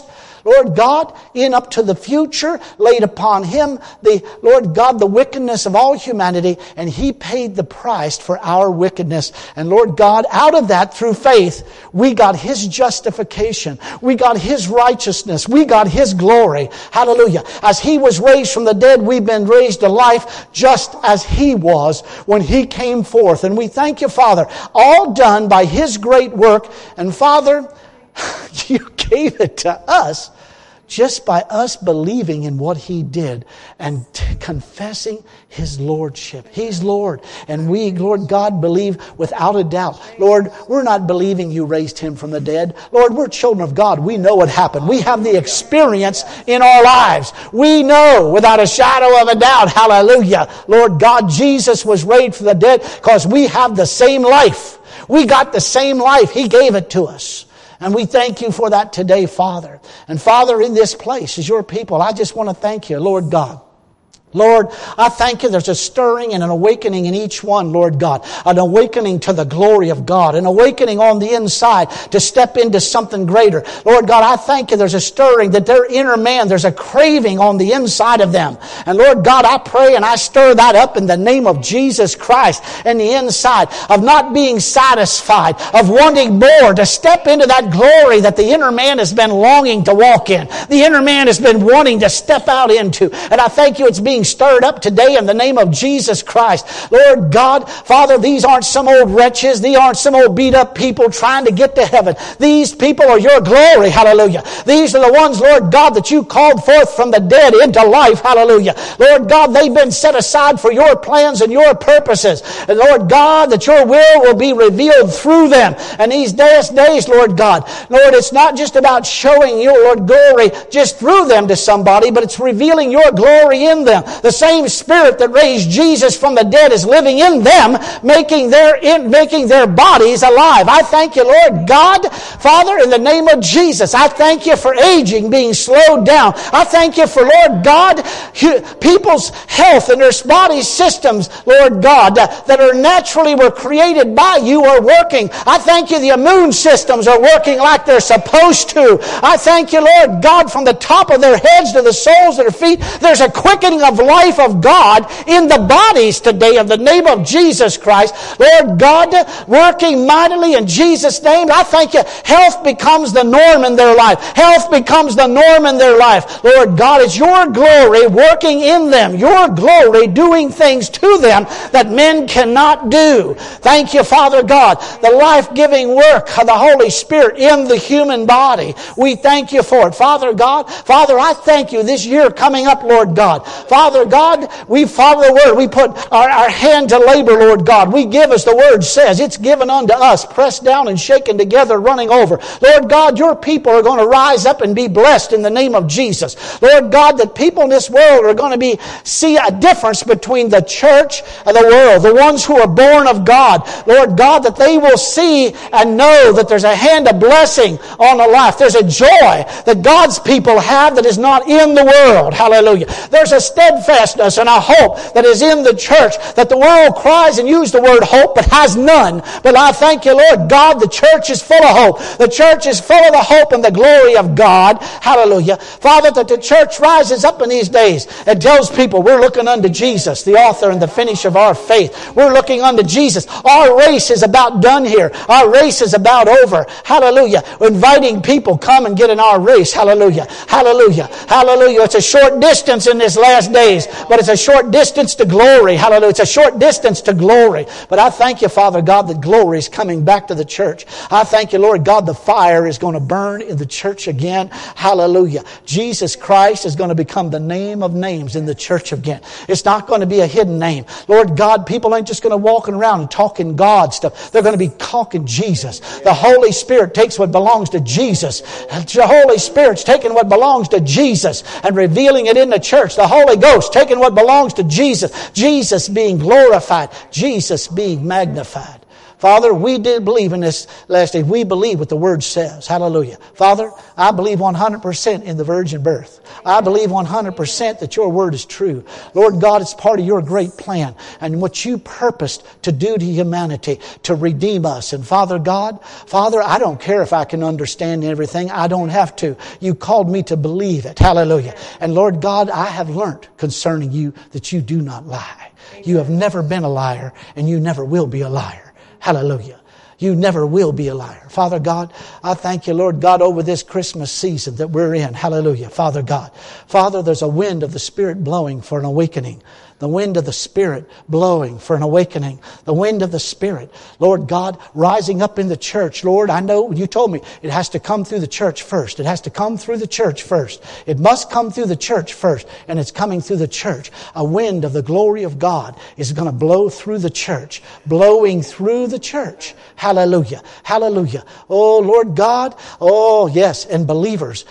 Lord God, in up to the future, laid upon Him, Lord God, the wickedness of all humanity, and He paid the price for our wickedness. And Lord God, out of that, through faith, we got His justification. We got His righteousness. We got His glory. Hallelujah. As He was raised from the dead, we've been raised to life just as He was when He came forth. And we thank You, Father, all done by His great work. And Father, You gave it to us just by us believing in what He did and confessing His Lordship. He's Lord. And we, Lord God, believe without a doubt. Lord, we're not believing You raised Him from the dead. Lord, we're children of God. We know what happened. We have the experience in our lives. We know without a shadow of a doubt, hallelujah, Lord God, Jesus was raised from the dead because we have the same life. We got the same life. He gave it to us. And we thank You for that today, Father. And Father, in this place, as Your people, I just want to thank You, Lord God. Lord, I thank You there's a stirring and an awakening in each one, Lord God. An awakening to the glory of God. An awakening on the inside to step into something greater. Lord God, I thank You there's a stirring that their inner man, there's a craving on the inside of them. And Lord God, I pray and I stir that up in the name of Jesus Christ in the inside of not being satisfied, of wanting more, to step into that glory that the inner man has been longing to walk in. The inner man has been wanting to step out into. And I thank You it's being stirred up today in the name of Jesus Christ. Lord God, Father, these aren't some old wretches. These aren't some old beat up people trying to get to heaven. These people are Your glory. Hallelujah. These are the ones, Lord God, that You called forth from the dead into life. Hallelujah. Lord God, they've been set aside for Your plans and Your purposes. And Lord God, that Your will be revealed through them. And these days, Lord God, Lord, it's not just about showing Your, Lord, glory just through them to somebody, but it's revealing Your glory in them. The same Spirit that raised Jesus from the dead is living in them, making their bodies alive. I thank You, Lord God, Father, in the name of Jesus. I thank You for aging being slowed down. I thank You for, Lord God, people's health and their body systems, Lord God, that are naturally were created by You are working. I thank You the immune systems are working like they're supposed to. I thank You, Lord God, from the top of their heads to the soles of their feet, there's a quickening of life of God in the bodies today in the name of Jesus Christ. Lord God, working mightily in Jesus' name. I thank You. Health becomes the norm in their life. Health becomes the norm in their life. Lord God, it's Your glory working in them. Your glory doing things to them that men cannot do. Thank You, Father God, the life-giving work of the Holy Spirit in the human body. We thank You for it. Father God, Father, I thank You this year coming up, Lord God. Father God, we follow the Word. We put our hand to labor, Lord God. We give as the Word says. It's given unto us, pressed down and shaken together, running over. Lord God, Your people are going to rise up and be blessed in the name of Jesus. Lord God, that people in this world are going to see a difference between the church and the world. The ones who are born of God. Lord God, that they will see and know that there's a hand of blessing on the life. There's a joy that God's people have that is not in the world. Hallelujah. There's a steadfastness and a hope that is in the church that the world cries and uses the word hope but has none. But I thank You, Lord God, the church is full of hope. The church is full of the hope and the glory of God. Hallelujah. Father, that the church rises up in these days and tells people we're looking unto Jesus, the author and the finish of our faith. We're looking unto Jesus. Our race is about done here. Our race is about over. Hallelujah. We're inviting people, come and get in our race. Hallelujah. Hallelujah. Hallelujah. It's a short distance in this last days, but it's a short distance to glory. Hallelujah. It's a short distance to glory. But I thank You, Father God, that glory is coming back to the church. I thank You, Lord God, the fire is going to burn in the church again. Hallelujah. Jesus Christ is going to become the name of names in the church again. It's not going to be a hidden name. Lord God, people ain't just going to walk around and talking God stuff. They're going to be talking Jesus. The Holy Spirit takes what belongs to Jesus. The Holy Spirit's taking what belongs to Jesus and revealing it in the church. The Holy Ghost taking what belongs to Jesus. Jesus being glorified. Jesus being magnified. Father, we did believe in this last day. We believe what the Word says. Hallelujah. Father, I believe 100% in the virgin birth. I believe 100% that your Word is true. Lord God, it's part of your great plan and what you purposed to do to humanity, to redeem us. And Father God, Father, I don't care if I can understand everything. I don't have to. You called me to believe it. Hallelujah. And Lord God, I have learned concerning you that you do not lie. You have never been a liar, and you never will be a liar. Hallelujah. You never will be a liar. Father God, I thank you, Lord God, over this Christmas season that we're in. Hallelujah. Father God. Father, there's a wind of the Spirit blowing for an awakening. The wind of the Spirit blowing for an awakening. The wind of the Spirit, Lord God, rising up in the church. Lord, I know you told me it has to come through the church first. It has to come through the church first. It must come through the church first. And it's coming through the church. A wind of the glory of God is going to blow through the church. Blowing through the church. Hallelujah. Hallelujah. Oh, Lord God. Oh, yes. And believers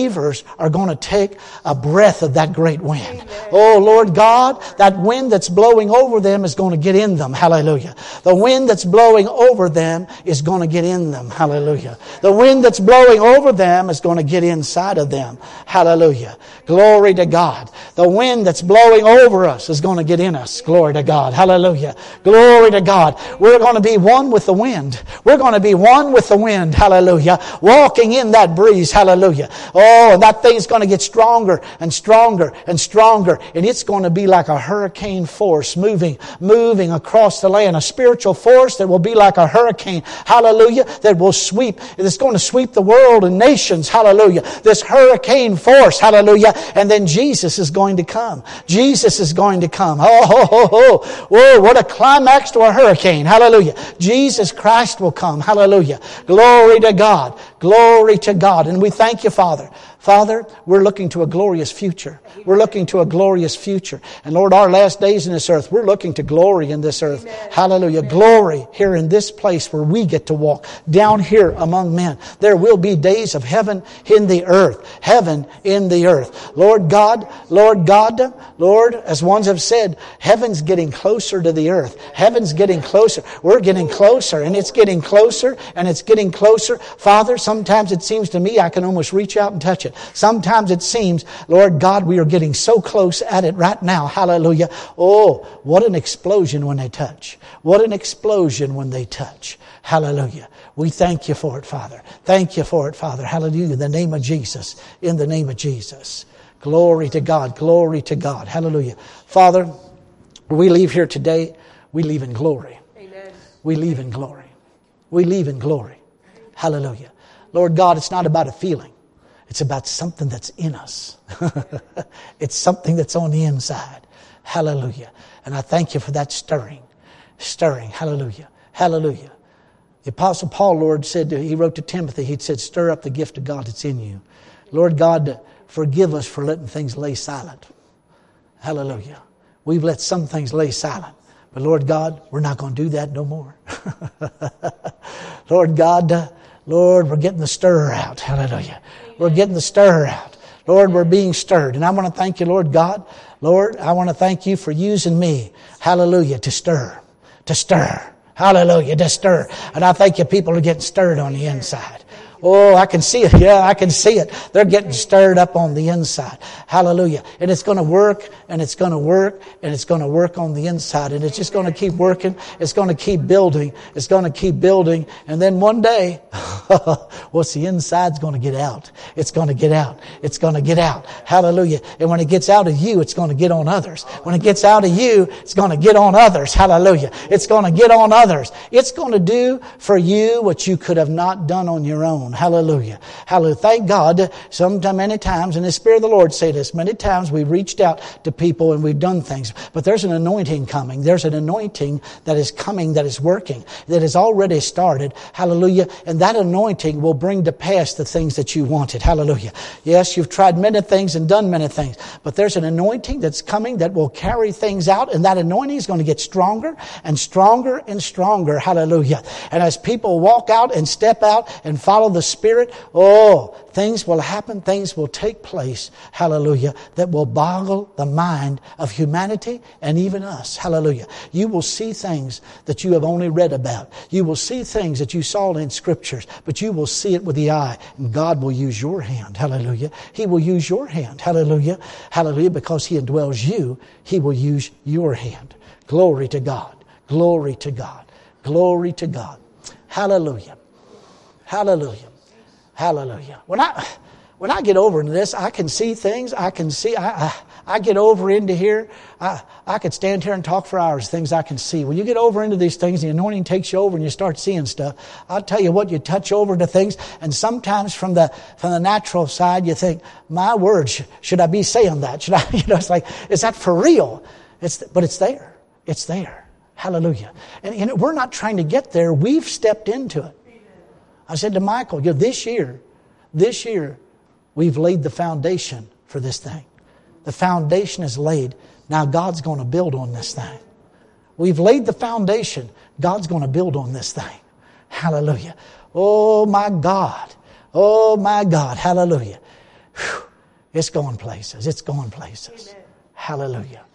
are going to take a breath of that great wind. Oh, Lord God, that wind that's blowing over them is going to get in them. Hallelujah. The wind that's blowing over them is going to get in them. Hallelujah. The wind that's blowing over them is going to get inside of them. Hallelujah. Glory to God. The wind that's blowing over us is going to get in us. Glory to God. Hallelujah. Glory to God. We're going to be one with the wind. We're going to be one with the wind. Hallelujah. Walking in that breeze. Hallelujah. Oh, and that thing's going to get stronger and stronger and stronger. And it's going to be like a hurricane force moving across the land. A spiritual force that will be like a hurricane. Hallelujah. That will sweep. It's going to sweep the world and nations. Hallelujah. This hurricane force. Hallelujah. And then Jesus is going to come. Jesus is going to come. Oh, ho, ho, ho. Whoa, what a climax to a hurricane. Hallelujah. Jesus Christ will come. Hallelujah. Glory to God. Glory to God. And we thank you, Father. Father, we're looking to a glorious future. We're looking to a glorious future. And Lord, our last days in this earth, we're looking to glory in this earth. Amen. Hallelujah. Amen. Glory here in this place where we get to walk down here among men. There will be days of heaven in the earth. Heaven in the earth. Lord God, Lord, as ones have said, heaven's getting closer to the earth. Heaven's getting closer. We're getting closer, and it's getting closer, and it's getting closer. Father, sometimes it seems to me I can almost reach out and touch it. Sometimes it seems, Lord God, we are getting so close at it right now. Hallelujah. Oh, what an explosion when they touch. What an explosion when they touch. Hallelujah. We thank you for it, Father. Thank you for it, Father. Hallelujah. In the name of Jesus. In the name of Jesus. Glory to God. Glory to God. Hallelujah. Father, we leave here today. We leave in glory. Amen. We leave in glory. We leave in glory. Hallelujah. Lord God, it's not about a feeling. It's about something that's in us. It's something that's on the inside. Hallelujah. And I thank you for that stirring. Stirring. Hallelujah. Hallelujah. The Apostle Paul, Lord, he wrote to Timothy, he said, stir up the gift of God that's in you. Lord God, forgive us for letting things lay silent. Hallelujah. We've let some things lay silent. But Lord God, we're not going to do that no more. Lord God, Lord, we're getting the stir out. Hallelujah. We're getting the stir out. Lord, we're being stirred. And I want to thank you, Lord God. Lord, I want to thank you for using me. Hallelujah. To stir. To stir. Hallelujah. To stir. And I thank you, people are getting stirred on the inside. Oh, I can see it. Yeah, I can see it. They're getting stirred up on the inside. Hallelujah. And it's going to work, and it's going to work, and it's going to work on the inside. And it's just going to keep working. It's going to keep building. It's going to keep building. And then one day, what's the inside's going to get out. It's going to get out. It's going to get out. Hallelujah. And when it gets out of you, it's going to get on others. When it gets out of you, it's going to get on others. Hallelujah. It's going to get on others. It's going to do for you what you could have not done on your own. Hallelujah. Hallelujah. Thank God. Many times, and the Spirit of the Lord say this, many times we've reached out to people and we've done things, but there's an anointing coming. There's an anointing that is coming, that is working, that has already started. Hallelujah. And that anointing will bring to pass the things that you wanted. Hallelujah. Yes, you've tried many things and done many things, but there's an anointing that's coming that will carry things out, and that anointing is going to get stronger and stronger and stronger. Hallelujah. And as people walk out and step out and follow the the Spirit, oh, things will happen, things will take place, hallelujah, that will boggle the mind of humanity and even us, hallelujah. You will see things that you have only read about. You will see things that you saw in Scriptures, but you will see it with the eye, and God will use your hand, hallelujah. He will use your hand, hallelujah, hallelujah, because He indwells you, He will use your hand. Glory to God, glory to God, glory to God. Hallelujah. Hallelujah. Hallelujah. When I get over into this, I can see things. I can see. I get over into here. I could stand here and talk for hours. Things I can see. When you get over into these things, the anointing takes you over, and you start seeing stuff. I'll tell you what. You touch over to things, and sometimes from the natural side, you think, "My word, should I be saying that? Should I?" It's like, is that for real? But it's there. It's there. Hallelujah. And we're not trying to get there. We've stepped into it. I said to Michael, this year, we've laid the foundation for this thing. The foundation is laid. Now God's going to build on this thing. We've laid the foundation. God's going to build on this thing. Hallelujah. Oh my God. Oh my God. Hallelujah. Whew. It's going places. It's going places. Amen. Hallelujah.